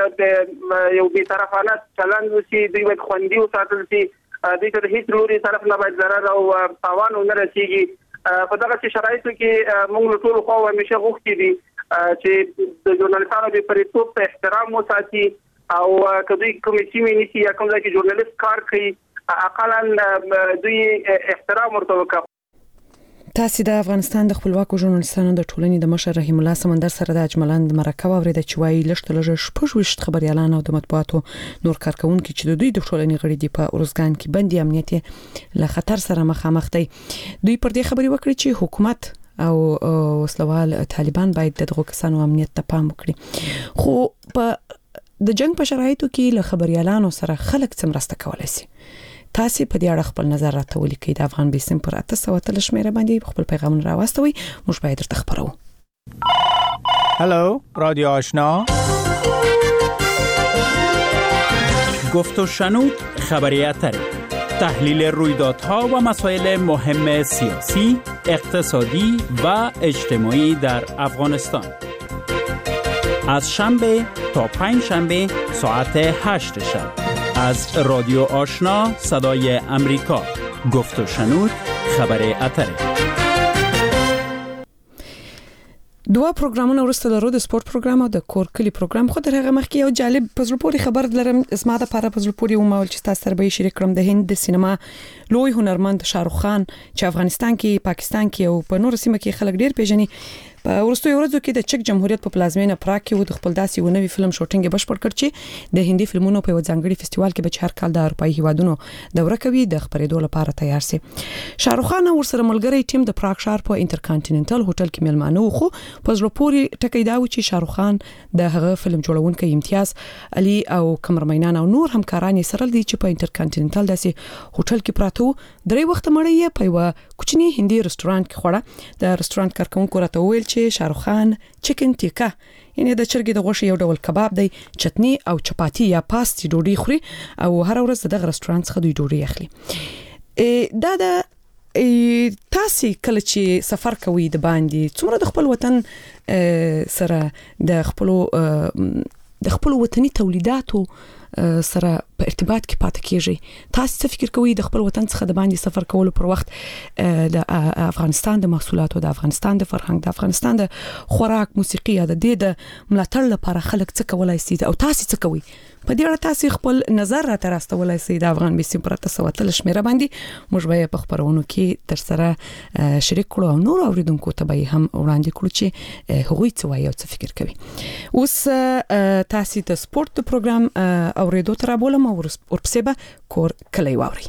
باید یو بې طرفانه چلند وشي، دوی باید خوندي وساتل شي، دوی ته هیڅ لوري طرف نه باید ضرر او تاوان ونه رسیږي. په دغه شرایطو کې موږ له ټولو خوا همیشه غوښتي دي چې د ژورنالیستانو د پرېکړو ته احترام وساتي او که دوی کومې سیمې نیسي یا کوم ځای کې ژورنالیست کار کوي اقلا دوی احترام ورته وکړي. تاسو د افغانستان د خپلواکو ژورنالیستانو د ټولنې د مشر رحیم الله سمندر سره د اجملند مرکه واورید چې وايي لښت لږ شپږ خبريالان او د مطبوعاتو نور کارکونکو چې د دوی د ټولنې غړي دي په ارزګان کې بندي امنیتي له خطر سره مخامخ دي. دوی پر دې خبري وکړي چې حکومت او وسلوال طالبان باید دغه کسانو امنیت ته پام وکړي. خو په د جنگ په شرایطو کې له خبريالانو سره خلک څمرسته کولای شي. تاسو په دې اړه خپل نظر راته ولیکئ. د افغان بیسیم پر اته سوه تل شمیره باندې خپل پیغام راوستوي. موږ باید درته خبرو. هالو رادیو آشنا، گفت و شنود خبری اتری، تحلیل رویدادها و مسائل مهم سیاسی، اقتصادی و اجتماعی در افغانستان. از شنبه تا پنج شنبه ساعت هشت شب از رادیو آشنا صدای امریکا. گفت و شنود خبر اتری. دوه پروګرامونه ورسته درو د سپورت پروګرام او د کور کلی پروګرام. خو درغه مخکې یو جالب پزلپوري خبر لرم. اسما د لپاره پزلپوري او مول چې تاسو سره به شریک کړم. د هند د سینما لوی هنرمند شاهرخ خان چې افغانستان کې، پاکستان کې او په نور سیمه کې خلک ډیر پیژني، په ورستو ورځو کې د چک جمهوریت په پلازمینه پراګ کې و د خپل داسې ونوي فلم شوټینګ بشپړ کړ چې د هندي فلمونو په ځانګړي فستیوال کې به هر کال د اروپאי هیوادونو دوره کوي د خبرېدو لپاره تیار سي. شاهرخ خان ورسره ملګری ټیم د پراګ ښار په انټرکانټیننټل هوټل کې ملمانه و. خو پزلپوري ټکی دا و چې شاهرخ خان د هغه فلم جوړونکو امتیاز علي او کمرمینان او نور همکاران یې سره دي چې په انټرکانټیننټل داسې هوټل کې پراته درې وخت مړی په یو کوچنی هندي رستورانت کې خوړه. د رستورانت کارکونکو راته ویل چې شاهرخ خان چکن ټیکا، یعنی د چرګې د غوښې یو ډول کباب دی، چټنی او چپاتی یا پاستي ډوډۍ خوري او هر ورځ د رستورانت څخه دوی ډوډۍ اخلي. دا د تاسو کله چې سفر کوي د باندې څومره د خپل وطن سره د خپل د خپل وطني تولیداتو سره په ارتباط کې پاتې کیږي. تاسو څه فکر کوئ د خپل وطن څخه د باندې سفر کولو پر وخت د افغانستان د محصولاتو، د افغانستان د فرهنګ، د افغانستان د خوراک، موسیقي یا د دې د ملاتړ لپاره خلک څه کولای شي او تاسو څه کوئ؟ په دې اړه تاسو خپل نظر راته راستولای شئ. د افغان بیسیم پر اته سوه تل شمیره باندې موږ به په خبرونو کې تر سره شریک کړو او نور اوریدونکو ته به هم وړاندې کړو چې هغوی څه وایي او څه فکر کوي. اوس تاسو د سپورت پروګرام اوریدو تر بولم او ورپسې به کور کلی واوري.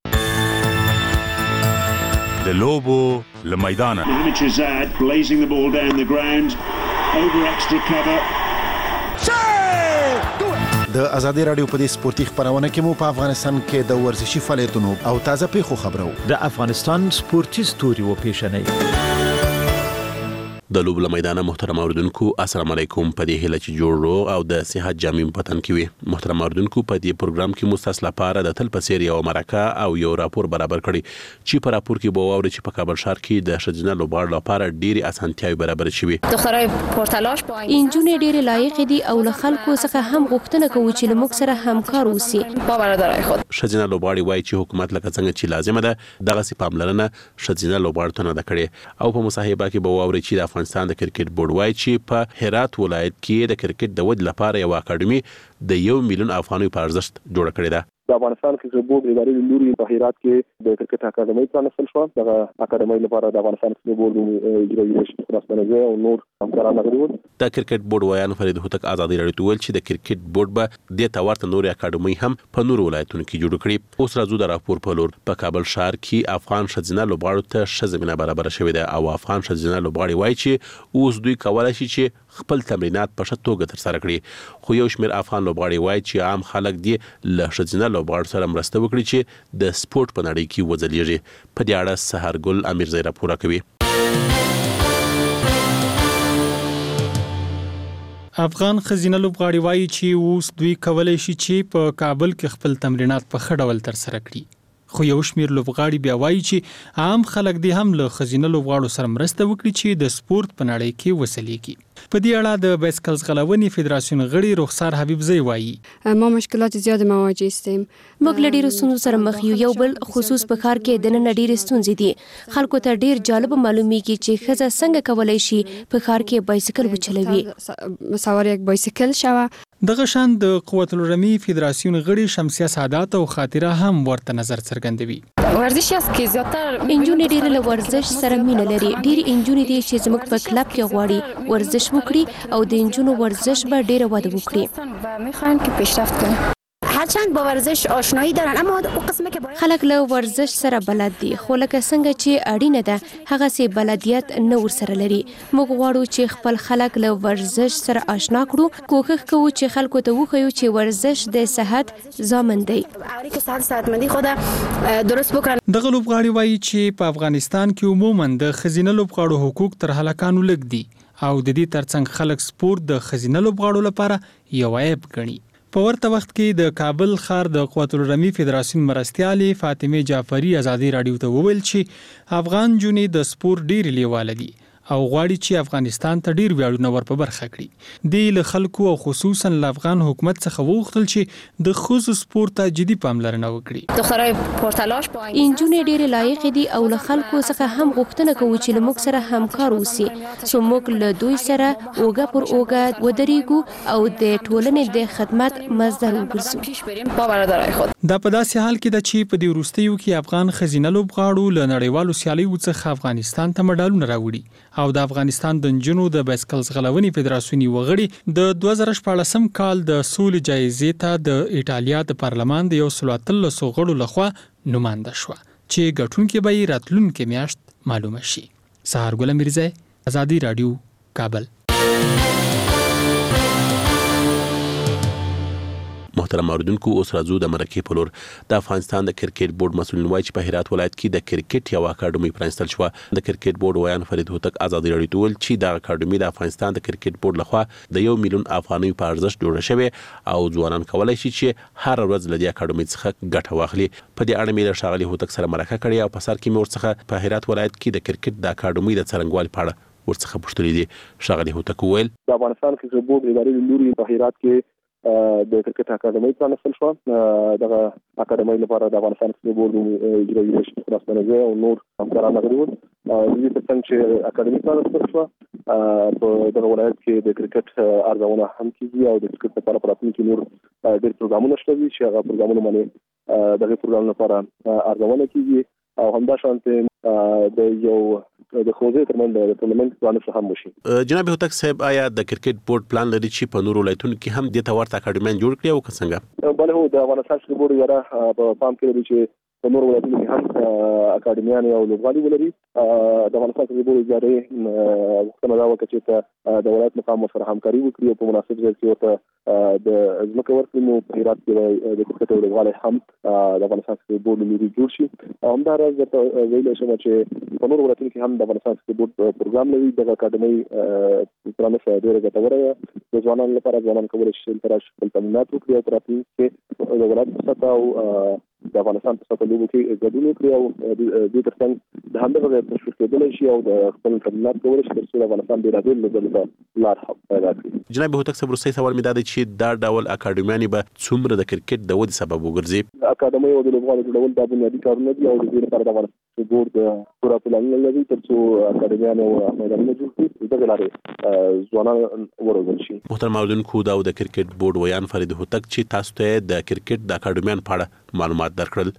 د لوبو له میدانه Mohamed blazing the ball down the ground over extra cover. د ازادي رادیو په دې سپورتي خبرونه کې مو په افغانستان کې د ورزشي فعالیتونو او تازه پیښو خبرو. د افغانستان سپورتي ستوري و پیښنې د لوب له میدانه. محترم اوریدونکو السلام علیکم. په دې هیله چې جوړ رو او د صحت جامع پتن کې وي. محترم اوریدونکو په دې پروګرام کې مستاس لپاره د تل پسیر یو مرکه او یو راپور برابر کړي چې په راپور کې به واوري چې په کابل ښار کې د شجنه لوبغاړو لپاره ډېری اسانتیاوي برابر شوي. د خړای پورتالاش په انجونې ډېری لایق دي او له خلکو څخه هم غوښتنه کوي چې لمک سره همکار وسی. باور درای خود شجنه لوبغاړي وایي چې حکومت لکه څنګه چې لازمه ده دغه سي پاملرنه شجنه لوبغاړو ته نه کړي. او په مصاحبه کې به واوري چې د افغانستان د کرکټ بورډ وایي چې په هرات ولایت کې د کرکټ د ود لپاره یو اکاډمي د یو میلیون افغانۍ په ارزښت جوړه کړې ده. د افغانستان کرکټ بورډ ادارې لوري په هرات کې د کرکټ اکاډمي پرانستل شو. دغه اکاډمي لپاره د افغانستان کرکټ بورډ اجرایي رئیس خلاصونه او نور همکاران راغلي وو. د کرکټ بورډ وایي فرید هوتک ازادي راډیو ته ویل چې د کرکټ بورډ به د تاورته نور اکاډمي هم په نور ولایتونو کې جوړ کړي. اوس راځو د راپور په لور. په کابل ښار کې افغان شجنه لوبغاړو ته ښه زمینه برابر شوې ده او افغان شجنه لوبغاړي وایي چې اوس دوی کولای شي چې خپل تمرینات په ښه توګه ترسره کړي. خو یو شمېر افغان لوبغاړي وایي چې عام خلک دي له شجنه لوبغاړو سره مرسته وکړي چې د سپورت په نړۍ کې وځلیږي. په دې اړه سحرګل امیرزی راپور کوي. افغان خزینه لوبغاړي وایي چې اوس دوی کولای شي چې په کابل کې خپل تمرینات په ښه ډول ترسره کړي. خو یو شمیر لوبغاړي بیا وایي چې عام خلک دي هم له خزینه لوبغاړو سره مرسته وکړي چې د سپورت په نړۍ کې وسلیږي. په دې اړه د بایسکل ځغلونې فدراسیون غړي رخسار حبیبزی وایي ما مشکلات زیات مواجه استیم. موږ له ډیرو ستونزو سره مخ یو. یو بل خصوص په ښار کې د نن ډیرې ستونزې دي. خلکو ته ډیر جالب معلومیږي چې ښځه څنګه کولای شي په ښار کې بایسکل وچلوي. مسوار یک بایسکل شوه. دغه شان د قوت الرمی فدراسیون غړي شمسیه سعادت او خاطره هم ورته نظر څرګندوي. ورزش است که زیاتر انجونې ډېر له ورزش سره مینه لري. ډېر انجونې دي چې زموږ په کلب کې غواړي ورزش وکړي او د انجونو ورزش به ډېر وده وکړي و میخوان که پیشرفت کنه. هرچند با ورزش آشنایی دارن اما اون قسمه که خلک له ورزش سره بلد دي خو لکه څنګه چې اړینه ده هغه سي بلدیت نه ور سره لري. موږ غواړو چې خپل خلک له ورزش سره آشنا کړو. کوښښ کوو چې خلکو ته وښیو چې ورزش د صحت ضامن دی. اړیکې که صحت صحتمندي خو درست وکړي. دغه لوبغاړي وایي چې په افغانستان کې عموما د خزینه لوبغاړو حقوق تر هلکانو لږ دي او د دې ترڅنګ خلک سپورت د خزینه لوبغاړو لپاره یو عیب ګڼي. په ورته وخت کې د کابل ښار د قوت الرمی فدراسیون مرستیالې فاطمه جعفری ازادي رادیو ته وویل چې افغان جونې د سپورت ډېر لیواله دي او غواړي چې افغانستان ته ډیر ویاړونه ور په برخه کړي. دی له خلکو او خصوصا له افغان حکومت څخه وغوښتل چې د ښځو سپورت ته جدي پاملرنه وکړي. دخترای پرتلاش په انجونې ډیر لایق دي او له خلکو څخه هم غوښتنه کوي چې موږ سره همکار وسی. سو موږ له دوی سره اوګه پر اوګه ودرېګو او د ټولنې د خدمت مزدل وګرځو. دا په داسې حال کې د چې په دې وروستیو کې افغان خزینه لوبغاړو له نړیوالو سیالیو څخه افغانستان ته مډالونه راوړي او د افغانستان د نجونو د بایسکل ځغلونې فدراسیون وغړي د دوه زره شپاړسم کال د سولې جایزې ته د ایټالیا د پارلمان د یو سل اتلسو غړو لخوا نماینده شو چې ګټونکي به یې راتلونکې میاشت معلومه شي. سهار ګل میرزا، ازادي رادیو، کابل. محترم اوریدونکو، اوس راځو د مرکې په لور. د افغانستان د کرکټ بورډ مسؤلین وایي چې په هرات ولایت کې د کرکټ یو اکاډمي پرانستل شو. د کرکټ بورډ ویان فرید هوتک ازادي رادیو ته ویل چې د اکاډمي د افغانستان د کرکټ بورډ لخوا د یو میلیون افغانۍ په ارزښت جوړه شوې او ځوانان کولای شي چې هر ورځ له دې اکاډمي څخه ګټه واخلي. په دې اړه مې له ښاغلي هوتک سره مرکه کړې او په سر کې مې ورڅخه په هرات ولایت کې د کرکټ د اکاډمي د څرنګوالي په اړه ورڅخه پوښتنې دي. ښاغلي هوتک وویل د افغانستان کرکټ بورډ ادارې له لوري په هرات کې د کرکټ اکاډمي پرانستل شو. دغه اکاډمي لپاره د افغانستان کرکټ بورډ اجرایي رئیس خلاصونه او نور همکاران راغلي وو. د دې ترڅنګ چې اکاډمي پرانستل شو په دغه ولایت کې د کرکټ ارزونه هم کیږي او د کرکټ لپاره پراتونکي نور ډېر پروګرامونه شته چې هغه پروګرامونه باندې دغه پروګرام لپاره ارزونه کیږي او همدا شانته د یو د خوځې ترمن د ټورنمنت پلان څخه هم وشي. جناب هوتک صاحب، آیا د کرکټ بورډ پلان لري چې په نورو ولایتونو کې هم د تورته اکاډمي جوړ کړي او څنګه؟ بله هو د افغانستان کرکټ بورډ اداره په پام کې لري چې په نورو ولایتونو کې هم اکاډمیان او لوبغاړي ولري. د افغانستان کرکټ بورډ ادارې غوښتنه دا وکړه چې د ولایت مقام سره همکاري وکړي او په مناسب ځای کې ورته د ځمکه ورکړي. نو په هرات کې د کرکټ لوبغاړي هم د افغانستان کرکټ بورډ لوري جوړ شي. همداراز درته ویلی شم چې په نورو ولایتونو کې هم د افغانستان کرکټ بورډ پروګرام لري. دغه اکاډمي پرانیسته ډېره ګټوره ده. د ځوانانو لپاره ځوانان کولی شي چې راشي خپل تمرینات وکړي او په راتلونکي کې د ولایت په سطحه او د افغانستان په سطحه لوبو کې ګډون وکړي او د دې ترڅنګ د همدغه ځای تشویق کېدلی شي او د خپل تمرینات کولی شي تر څو د افغانستان بېلابېل لوبو ته لار پیدا کړي. جناب هوتک صاحب، وروستی سوال مې دا دی چې دا ډول اکاډمیانې به څومره د کرکټ د ودې سبب وګرځي؟ اکاډمي او د لوبغاړو جوړول دا بنیادي کارونه دي او د دې لپاره د افغانستان بورډ پوره پلانونه لري تر څو اکاډمیان او میدانونه جوړ کړي. دغه لارې ځوانان وروزل شي. محترم اوریدونکو، دا د کرکټ بورډ ویان فرید هوتک چې تاسو ته د کرکټ د اکاډمیان په اړه معلومات درکړل.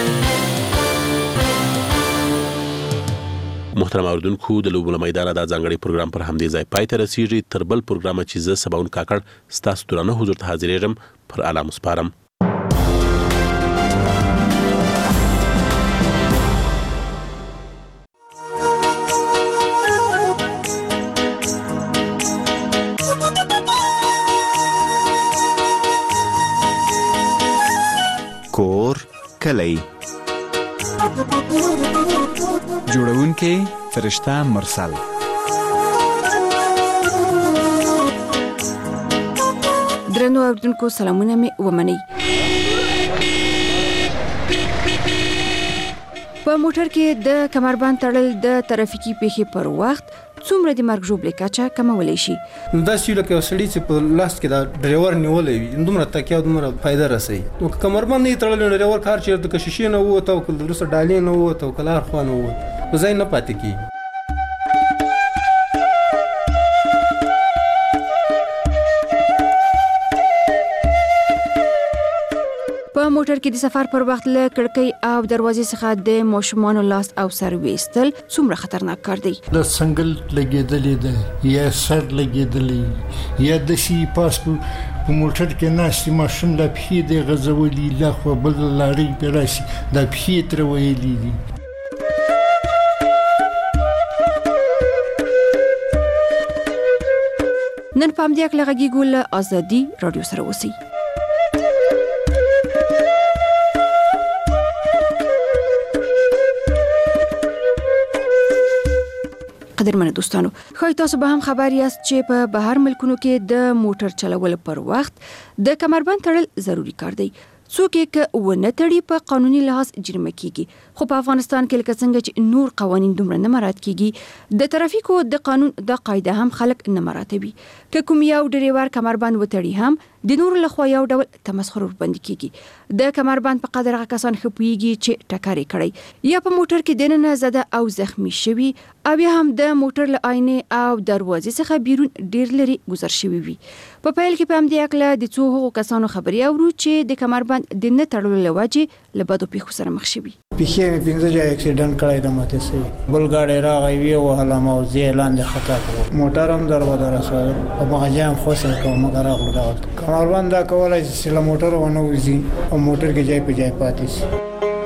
محترم اوریدونکو، د لوبو له میدانه دا ځانګړی پروګرام پر همدې ځای پای ته رسیږي. تر بل پروګرام چې زه سباون کاکړ ستاسو درانه حضور ته حاضرېږم. پر اعلی مسپارم. کور کلی جوړونکي فرشته مرسل. درنو اوریدونکو، سلامونه مې ومنئ. په موټر کې د کمربند تړل د ترافیکي پیښې پر وخت څومره د مرګ ژوبلې کچه کمولی شي؟ دا چې لکه سړی چې په لاس کې دا ډرایور نیولې وي دومره تکیه دومره فایده رسوي. نو کمربند نه تړل نو ډرایور کار چیرته که شیشې نه ووت او که وروسته ډالۍ نه ووت او که لار خوا نه ووت په ځای نه پاتې کېږي. موټر کې د سفر پر وخت له کړکۍ او دروازې څخه د ماشومان لاس او سر وېستل څومره خطرناک کار دی. د سنگل لګېدلې ده یا سر لګېدلې یا د شي پاس په موټر کې ناشې ماشوم د پښې د غزولي لا خو بل لارې په راشي د پښې تر وېلې دي. نن په همدې اړه غږیږو له ازادي رادیو سره اوسئ. قدرمن دوستانو، خو تاسو به هم خبر یاست چې په بهر ملکونو کې د موټر چلول پر وخت د کمربند تړل ضروری کار دی. څوک یې ونه تړي په قانوني لحاظ جرمه کیږي. خو په افغانستان کې لکه څنګه چې نور قوانين دومره نه مراعات کیږي، د ترافیکو د قانون د قاعده هم خلک نه مراعاتوي. که کوم یو ډریور کمربند وتړي هم د نور له خوا یو ډول تمسخر ورباندې کیږي. د کمربند په قدر هغه کسان خپويږي چې ټکر کړي یا په موټر کې دننه زده او زخمی شوي او یا هم د موټر له آینې او دروازې څخه بیرون ډیر لري گذر شوي وي. په پیل کې په همدې اړه د څو هغو کسانو خبري اورو چې د کمربند د نه تړلو له وجې له بدو پیښو سره مخ شوي. پیښې مې پنځه ځای اکسیډنټ کړی د ماته سي بل ګاډي راغی وی او هلم او زی لاندې خطا کړ موټر هم دروازه راسه او ماجه هم خوشل کوم مګر راغله کمربند دا کولای چې له موټر ونه وځي او موټر کې ځای په ځای پاتې شي.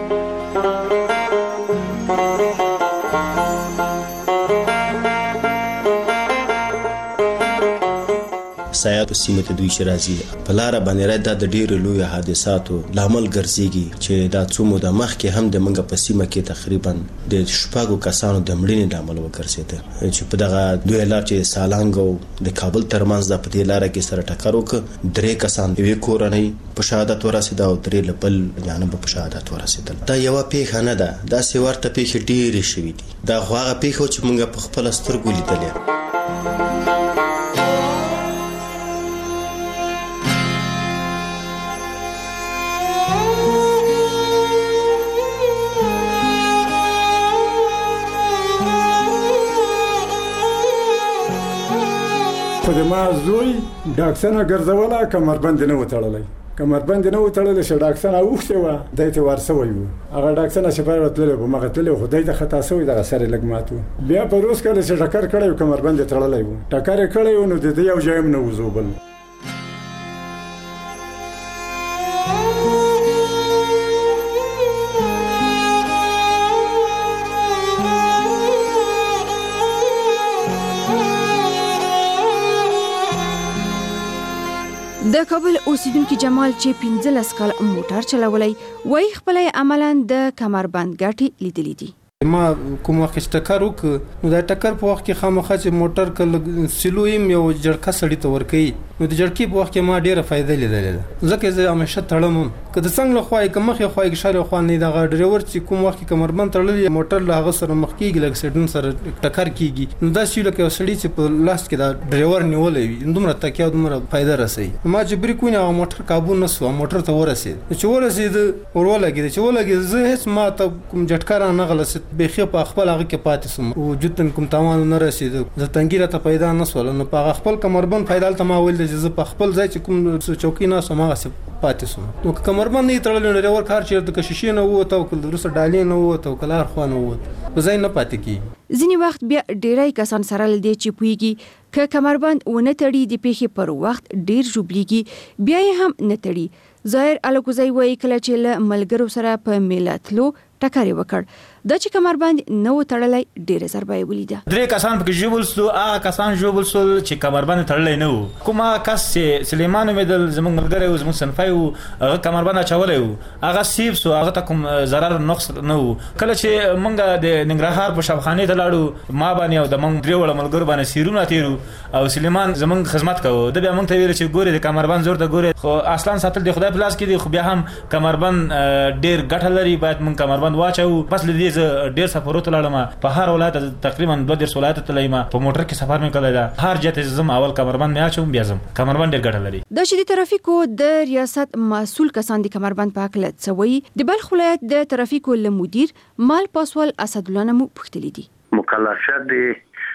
سایات سیمه ته دوی شرازي په لار باندې راځي د ډیرو لوی حادثاتو لامل ګرځيږي چې دا څومره د مخ کې هم د منګه په سیمه کې تقریبا د شپږو کسانو د مړینې لامل وګرځیده چې په دغه دوی لار چې سالنګ او د کابل ترمنځ د پدې لار کې سره ټکر وکړ درې کسان یو کورنۍ په شهادت ورسېد او درې لبل جانب په شهادت ورسېدل. دا یو پیښه نه ده، دا سیورته پیښه ډېرې شوې دي. دا هغه پیښه چې موږ په خپل سترګو لیدلې. په ما زوی ډاکسنه ګرځوله کمربند نه وتړلی کمربند نه وتړلی چې ډاکسنه اوښتې وه دی ته ورسوی و هغه ډاکسنه چې بهر وتللی و مغه تللی خو دی ته خطا سوی دغه سر یې لږ مات و. بیا په روز کله چې ټکر کړی و کمربند یې تړلی و ټکر یې کړی و نو د ده یو ځای هم نه وځو بل. د کابل اوسیدونکو جمال چې پنځلس کال موټر چلولای وای خپل عملاً د کمربند ګټي لیدلې دي. ما کوم وخت ټکر وکړ نو دا ټکر په وخت کې خامخا چې موټر کله سلویم یو جړکه سړی ته ورکي نو د جړکی په وخت کې ما ډیره فائدہ لیدلې ځکه زه همیشه تړم که د څنګه خوای که مخ خوای شاله خو نه دا ډرایور چې کوم وخت کې کمربند تړلې موټر له هغه سره مخ کېږي لکه اکسیډنټ سره ټکر کېږي نو دا شی لکه سړی چې په لاس کې دا ډرایور نیولې وي دومره تکیا دومره فائدہ رسي. ما جبري کو نه موټر قابو نه سو موټر ته ورسید چې ورسید ورولګي چې ولګي زه هیڅ ما ته کوم جټکار نه غلست بخي په خپل هغه کې پاتې سم او جتن کوم تاوان نه رسید زه تنګیره ته پیدا نه سول نو په خپل کمربند پیدا ته ما ویل چې زه په خپل ځای چې کوم چوکۍ نه سم هغه پاتې سم نو کمربند نه تړل نه ډرایور کار چیرته کې شیشه نه وته او کله روسه ډالې نه وته او کلار خو نه وته په ځای نه پاتې کی. ځینی وخت بیا ډیرای کسان سره لدی چې پویږي ک کمربند ونه تړي د پیښې پر وخت ډیر جوړیږي بیا یې هم نه تړي. ظاهر الکوزی وای کله چې له ملګرو سره په میلاتلو ټکر وکړ د چې کمربند نو تړلای ډیره ضربه ولیده. درې کسان په جوبل سو هغه کسان جوبل سو چې کمربند تړلای نه وو کومه کس چې سلیمان مدل زموږ ملګری او زموږ صنفای وو هغه کمربند چولای وو هغه سیب سو هغه ته کوم zarar نقص نه وو. کله چې مونږ د ننګرهار په شبخانه ته لاړو ما باندې او د مونږ درې وړ ملګرو باندې سیرونه تیرو او سلیمان زموږ خدمت کوو د بیا مونږ ته ویل چې ګوره د کمربند زور ته ګوره خو اصلا ساتل د خدای په لاس کې دی خو بیا هم کمربند ډیر ګټه لري باید مونږ کمربند واچو. بس لدې ز ډیر سفر وته لاړم په هر ولایت تقریبا دوه ډیر ولایت ته لایم په موټر کې سفر مې کړی دا هر جته زم اول کمربند مې اچوم بیا زم کمربند ډیر ګټه لري. د شدید ترافیکو د ریاست مسؤل کسان د کمربند په اړه څوي د بلخ ولایت د ترافیکو مدیر مال پاسوال اسدالله مو پوښتلی دي. مکلف شد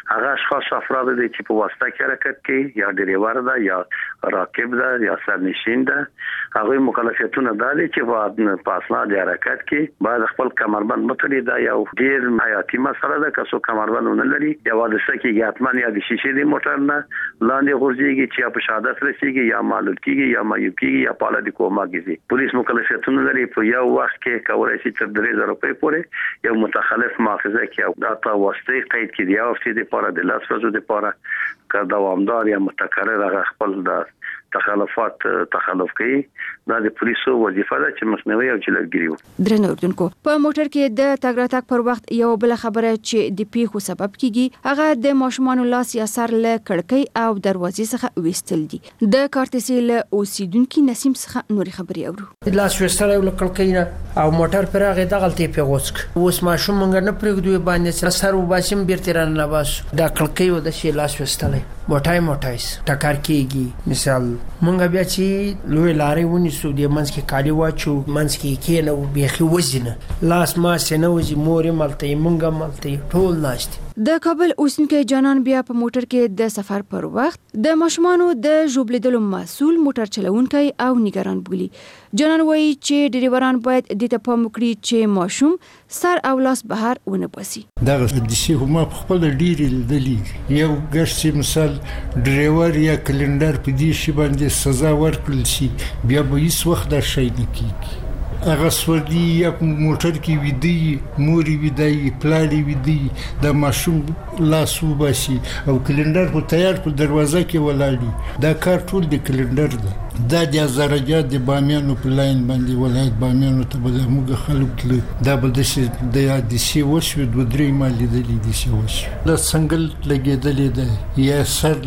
هغه اشخاص افراد دي چې په واسطه کې حرکت کوي یا ډریور ده یا راکب ده یا سرنشین ده هغه مکلفیتونه دالي چې په اسناد حرکت کې باید خپل کمربند متړي دا یو ډیر حیاتي مسله ده که څوک کمربند نه لري یا واده سکه ګاتمن یا د شیشې د موټر نه لاندې غورځيږي چې په شهادت رسیږي یا معلول کیږي یا مایوب کیږي یا پاله د کومه کیږي پولیس مکلفیتونه لري په یو وخت کې کولای شي تر درې زره روپۍ پورې یو متخلف مؤاخذه کې او داتا واسطه قید کې دی او چې د پاره د لاس ورځو د پاره که دوامدار یا متکرر هغه خپل د تخلفات تخلف کوي دا د پولیسو وظیفه ده چې مخنیوي او جلوګیری وکړي. درنو اردوونکو په موټر کې د تګ راتګ پر وخت یو بل خبره چې د پیښو سبب کیږي هغه د ماشومان لاس یا سر له کړکۍ او دروازې څخه وېستل دي. د کارتسیل اوسیدونکو نسیم څخه نوري خبري اورو. لاس وېستل له کړکۍ نه او موټر پر هغه د غلطي پیغوسک اوس ماشوم مونږ نه پرېږدو باندې سر وباسم بیرتران لباس دا کړکۍ و د شي لاس وېستل موټای موټایس ټکر کیږي. مثال مونږ بیا چې لوی لارې ونیسو د منځ کې کالي واچو منځ کې کېنو بيخي وزنه لاس ما سينه وزي مورې ملته مونږه ملته ټول ناشته. د کابل اوسنکي جانان بیا په موټر کې د سفر پر وخت د ماشومانو د ژوبلیدلو مسؤل موټر چلونکي او نگران بولی. جانان وایي چې ډریوران باید د ته پام وکړي چې ماشوم سر او لاس بهر ونه باسي. دا د شي هم په خپل ډیری لیدلې یو ګرځي مثال ډریور یا کلندر په دې شی باندې سزا ورکړل شي بیا به هیڅ وخت دا شي نه کیږي. هغه سوردی یا موټر کې ویدي موري ویدي پلالي ویدي د ماشوم لاس وباسي او کلندر په تیار په دروازه کې ولاړی دا کار ټول د کلندر ده. دا د زراجات د بامیانو په لاین باندې ولایت بامیانو ته بل موږ خلک دا بل د شي د شي وشو د درې مالي د دې شي وشو د سنگل لګیدلې ده یا سر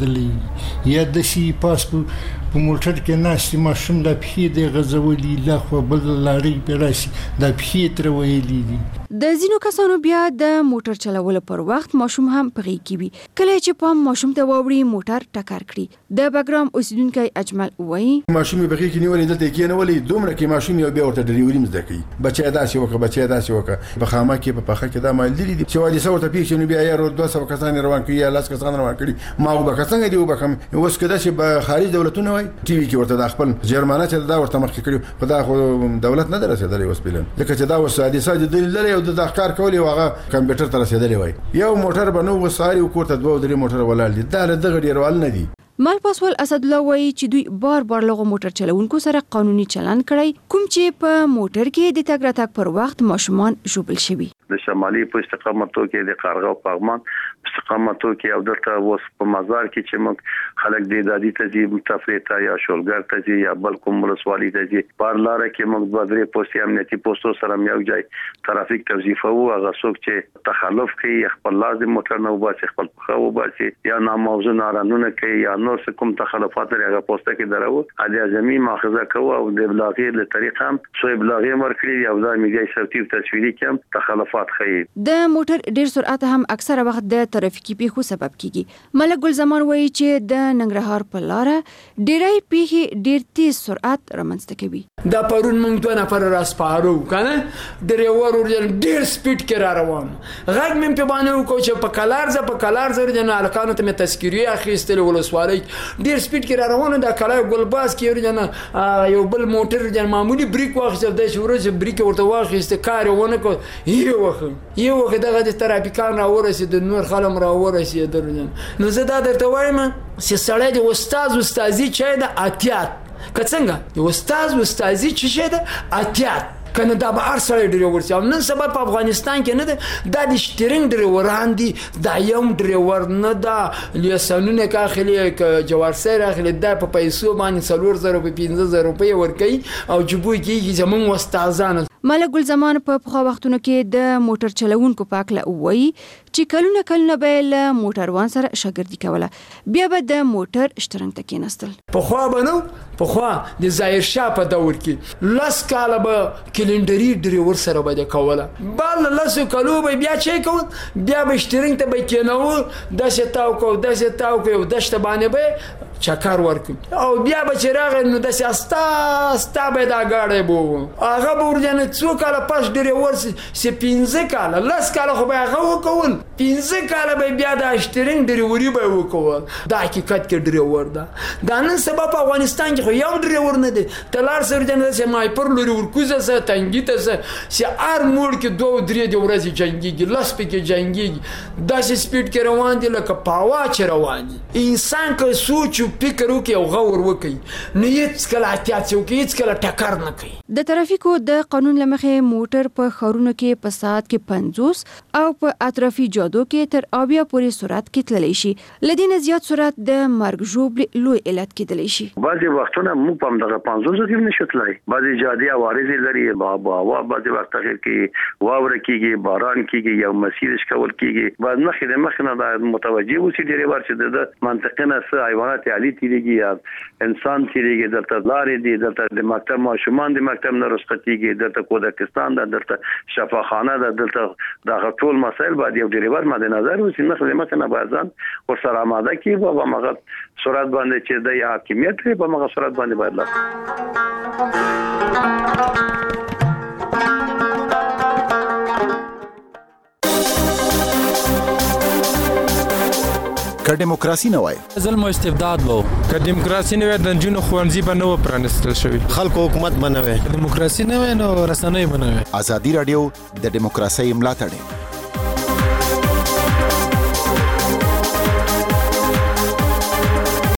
لګیدلې یا د شي پاسپورت په موټر کې ناشې ماشوم د پخې د غزولې لا خو بل لارې پراشي د پخې تر ویلې دي. د زینو کسانو بیا د موټر چلولو پر وخت ماشوم هم پغې کیوي کله چې پام ماشوم ته ووري موټر ټکر کړي. د بګرام اوسیدونکو اجمل وایي ماشوم بغې کې نیولې دلته کې نه ولې دومره کې ماشوم یو بیا ورته ډریوري مزده کوي بچي داسې وکړه بچي داسې وکړه په خامه کې په پخه کې دا مال لري چې وایي څو ته پیښ نه بیا یې دوه سوه کسان روان کړي یا لاس کسان روان کړي ما وبکه څنګه دی وبکم اوس کده چې خارج دولتونه وای ټي وي کې ورته د خپل جرمانه چې دا ورته مخکې کړي خدا خو دولت نه درسېدلې اوس بلن لکه چې دا اوس حادثه د دلیل لري او د ښکار کولې واغه کمپیوټر ته رسېدلې وای یو موټر بنو وساري او کوته دوه درې موټر ولاړ دي دا دغه ډیروال نه دي. مال پاسوال اسد الله وایي چې دوی بار بار لغه موټر چلونکو سره قانوني چلند کړی کوم چې په موټر کې د تګ راتګ پر وخت ماشومان ژوبل شوي. د شمالي په استقامتو کې د قرغه او پغمان استقامتو کې او دلته وس په مزار کې چې موږ خلک د دادی ته تفریطه یا شولګر ته یا بل کوم ولسوالۍ ته بار لار کې موږ د درې پوسټي امنیتي پوسټو سره یو ځای ترافیک توظیفه وو هغه څوک چې تخلف کوي خپل لازم موټر نه وباسي خپل خو وباسي یا ناموزه نارانونه کوي یا نو کوم تخلفات لري هغه پوسټه کې درو عادي اعظمي ماخذه کوي او د بلاغي له طریقه هم سو بلاغي ورکړي او د میډیا صوتي تصویري کوم تخلفات خي. د موټر ډیر سرعت هم اکثره وخت د ترافیکي پیښو سبب کیږي. ملک ګل زمان وایي چې د ننګرهار په لار ډیرای پیښې ډیر تیز سرعت رامنځته کوي. دا پرون موږ دوه نفر راسپارو کنه ډریور ورجن ډیر سپیډ کې را روان غږ مې په باندې وکړ چې په کلارزه په کلارزه ورجن الکانو ته مې تذکیری اخیستل ولسوالۍ ډیر سپیډ کې را روان دا کلای ګلباس کې ورجن یو بل موټر ورجن معمولی بریک واخیست د شورز بریک ورته واخیست کار ونه کو یو وخت یو وخت دغه د ترافیکان را ورسید نور خلم را ورسید درجن نو زه دا درته وایم چې سړی د استاد استادي چای د اتیات کڅنګ د استاد استادي چې د اتیات کنه دا به هر سړی ډریور شي نن سبا په افغانستان کې نه ده دا د شټرینګ ډریوران دي دا یم ډریور نه دا لیسنونه کاخلي جوار سره اخلي دا په پیسو باندې څلور زره په پنځه زره روپۍ ورکي او جبوي کې زمون استادان. ملک ګل زمان په پخوا وختونو کې د موټر چلوونکو پاکله وایي چې کلونه کلونه به له موټروان سره شاګردي کوله بیا به د موټر شترنګ ته کېناستل. پخوا بنو پخوا د ظاهر شاه په دور کې لاس کاله به کلندري ډریور سره به کوله بل لاس کلو به بیا چي کو بیا به شترنګ ته به کېناو د شتاو کو د شتاو کو د شت باندې به چکر ورکو او بیا به چراغ نو د ساستا ستا به دا غاړې بو هغه ورجن څو کاله پاس ډریور سي پینځه کاله لاس کاله خو به هغه وکول پنځه کاله به بیا د اشترینګ ډریوري به وکول دا حقیقت کې ډریور ده دا نن سبا په افغانستان کې خو یو ډریور نه دی تلار سره د نه سمای پر لوري ورکوزه سره تنګی ته سره چې ار موړ کې دوه درې د ورځې جنگيږي لاس پکې جنگيږي داسې سپیډ کې روان دي لکه پاوا چې روان دي انسان که سوچ او فکر وکړي او غور وکړي نه هیڅ کله احتیاط وکړي هیڅ کله ټکر نه کوي د ترافیکو د قانون لمخې موټر په خارونو کې په ساعت کې پنځوس او په اطرافي جادو کې تر اویا پورې سرعت کې تللی شي لدین زیات سرعت د مرګ ژوبل لوی علت کېدلی شي بعضي وختونه موږ په دغه پنځوس کې نشو تلای بعضي جادي عوارض لري بابا وا بعضي وخت کې واور کېږي باران کېږي یو مسیر شکول کېږي بعد مخې د مخنه د متوجي وسی ډیریور چې د منطقه نه څه حیوانات عالی تیریږي یا انسان تیریږي دلته لارې دي دلته د مکتب ماشومان د مکتب نه رسختيږي دلته کودکستان ده دلته شفاخانه ده دلته د ټول مسایل باید یو ډیریور مد نظر وسی نه خدمت نه بازان ور سره آماده کی او هغه سرعت باندې چې د حاکمیت په هغه سرعت باندې باید لا که دیموکراسي نه وای ظلم او استبداد وو که دیموکراسي نه وای د جنونو خوانځي به نو پرانستل شوی خلکو حکومت بنوي دیموکراسي نه وای نو رسنۍ بنوي ازادي رادیو د دیموکراسي ملاتړ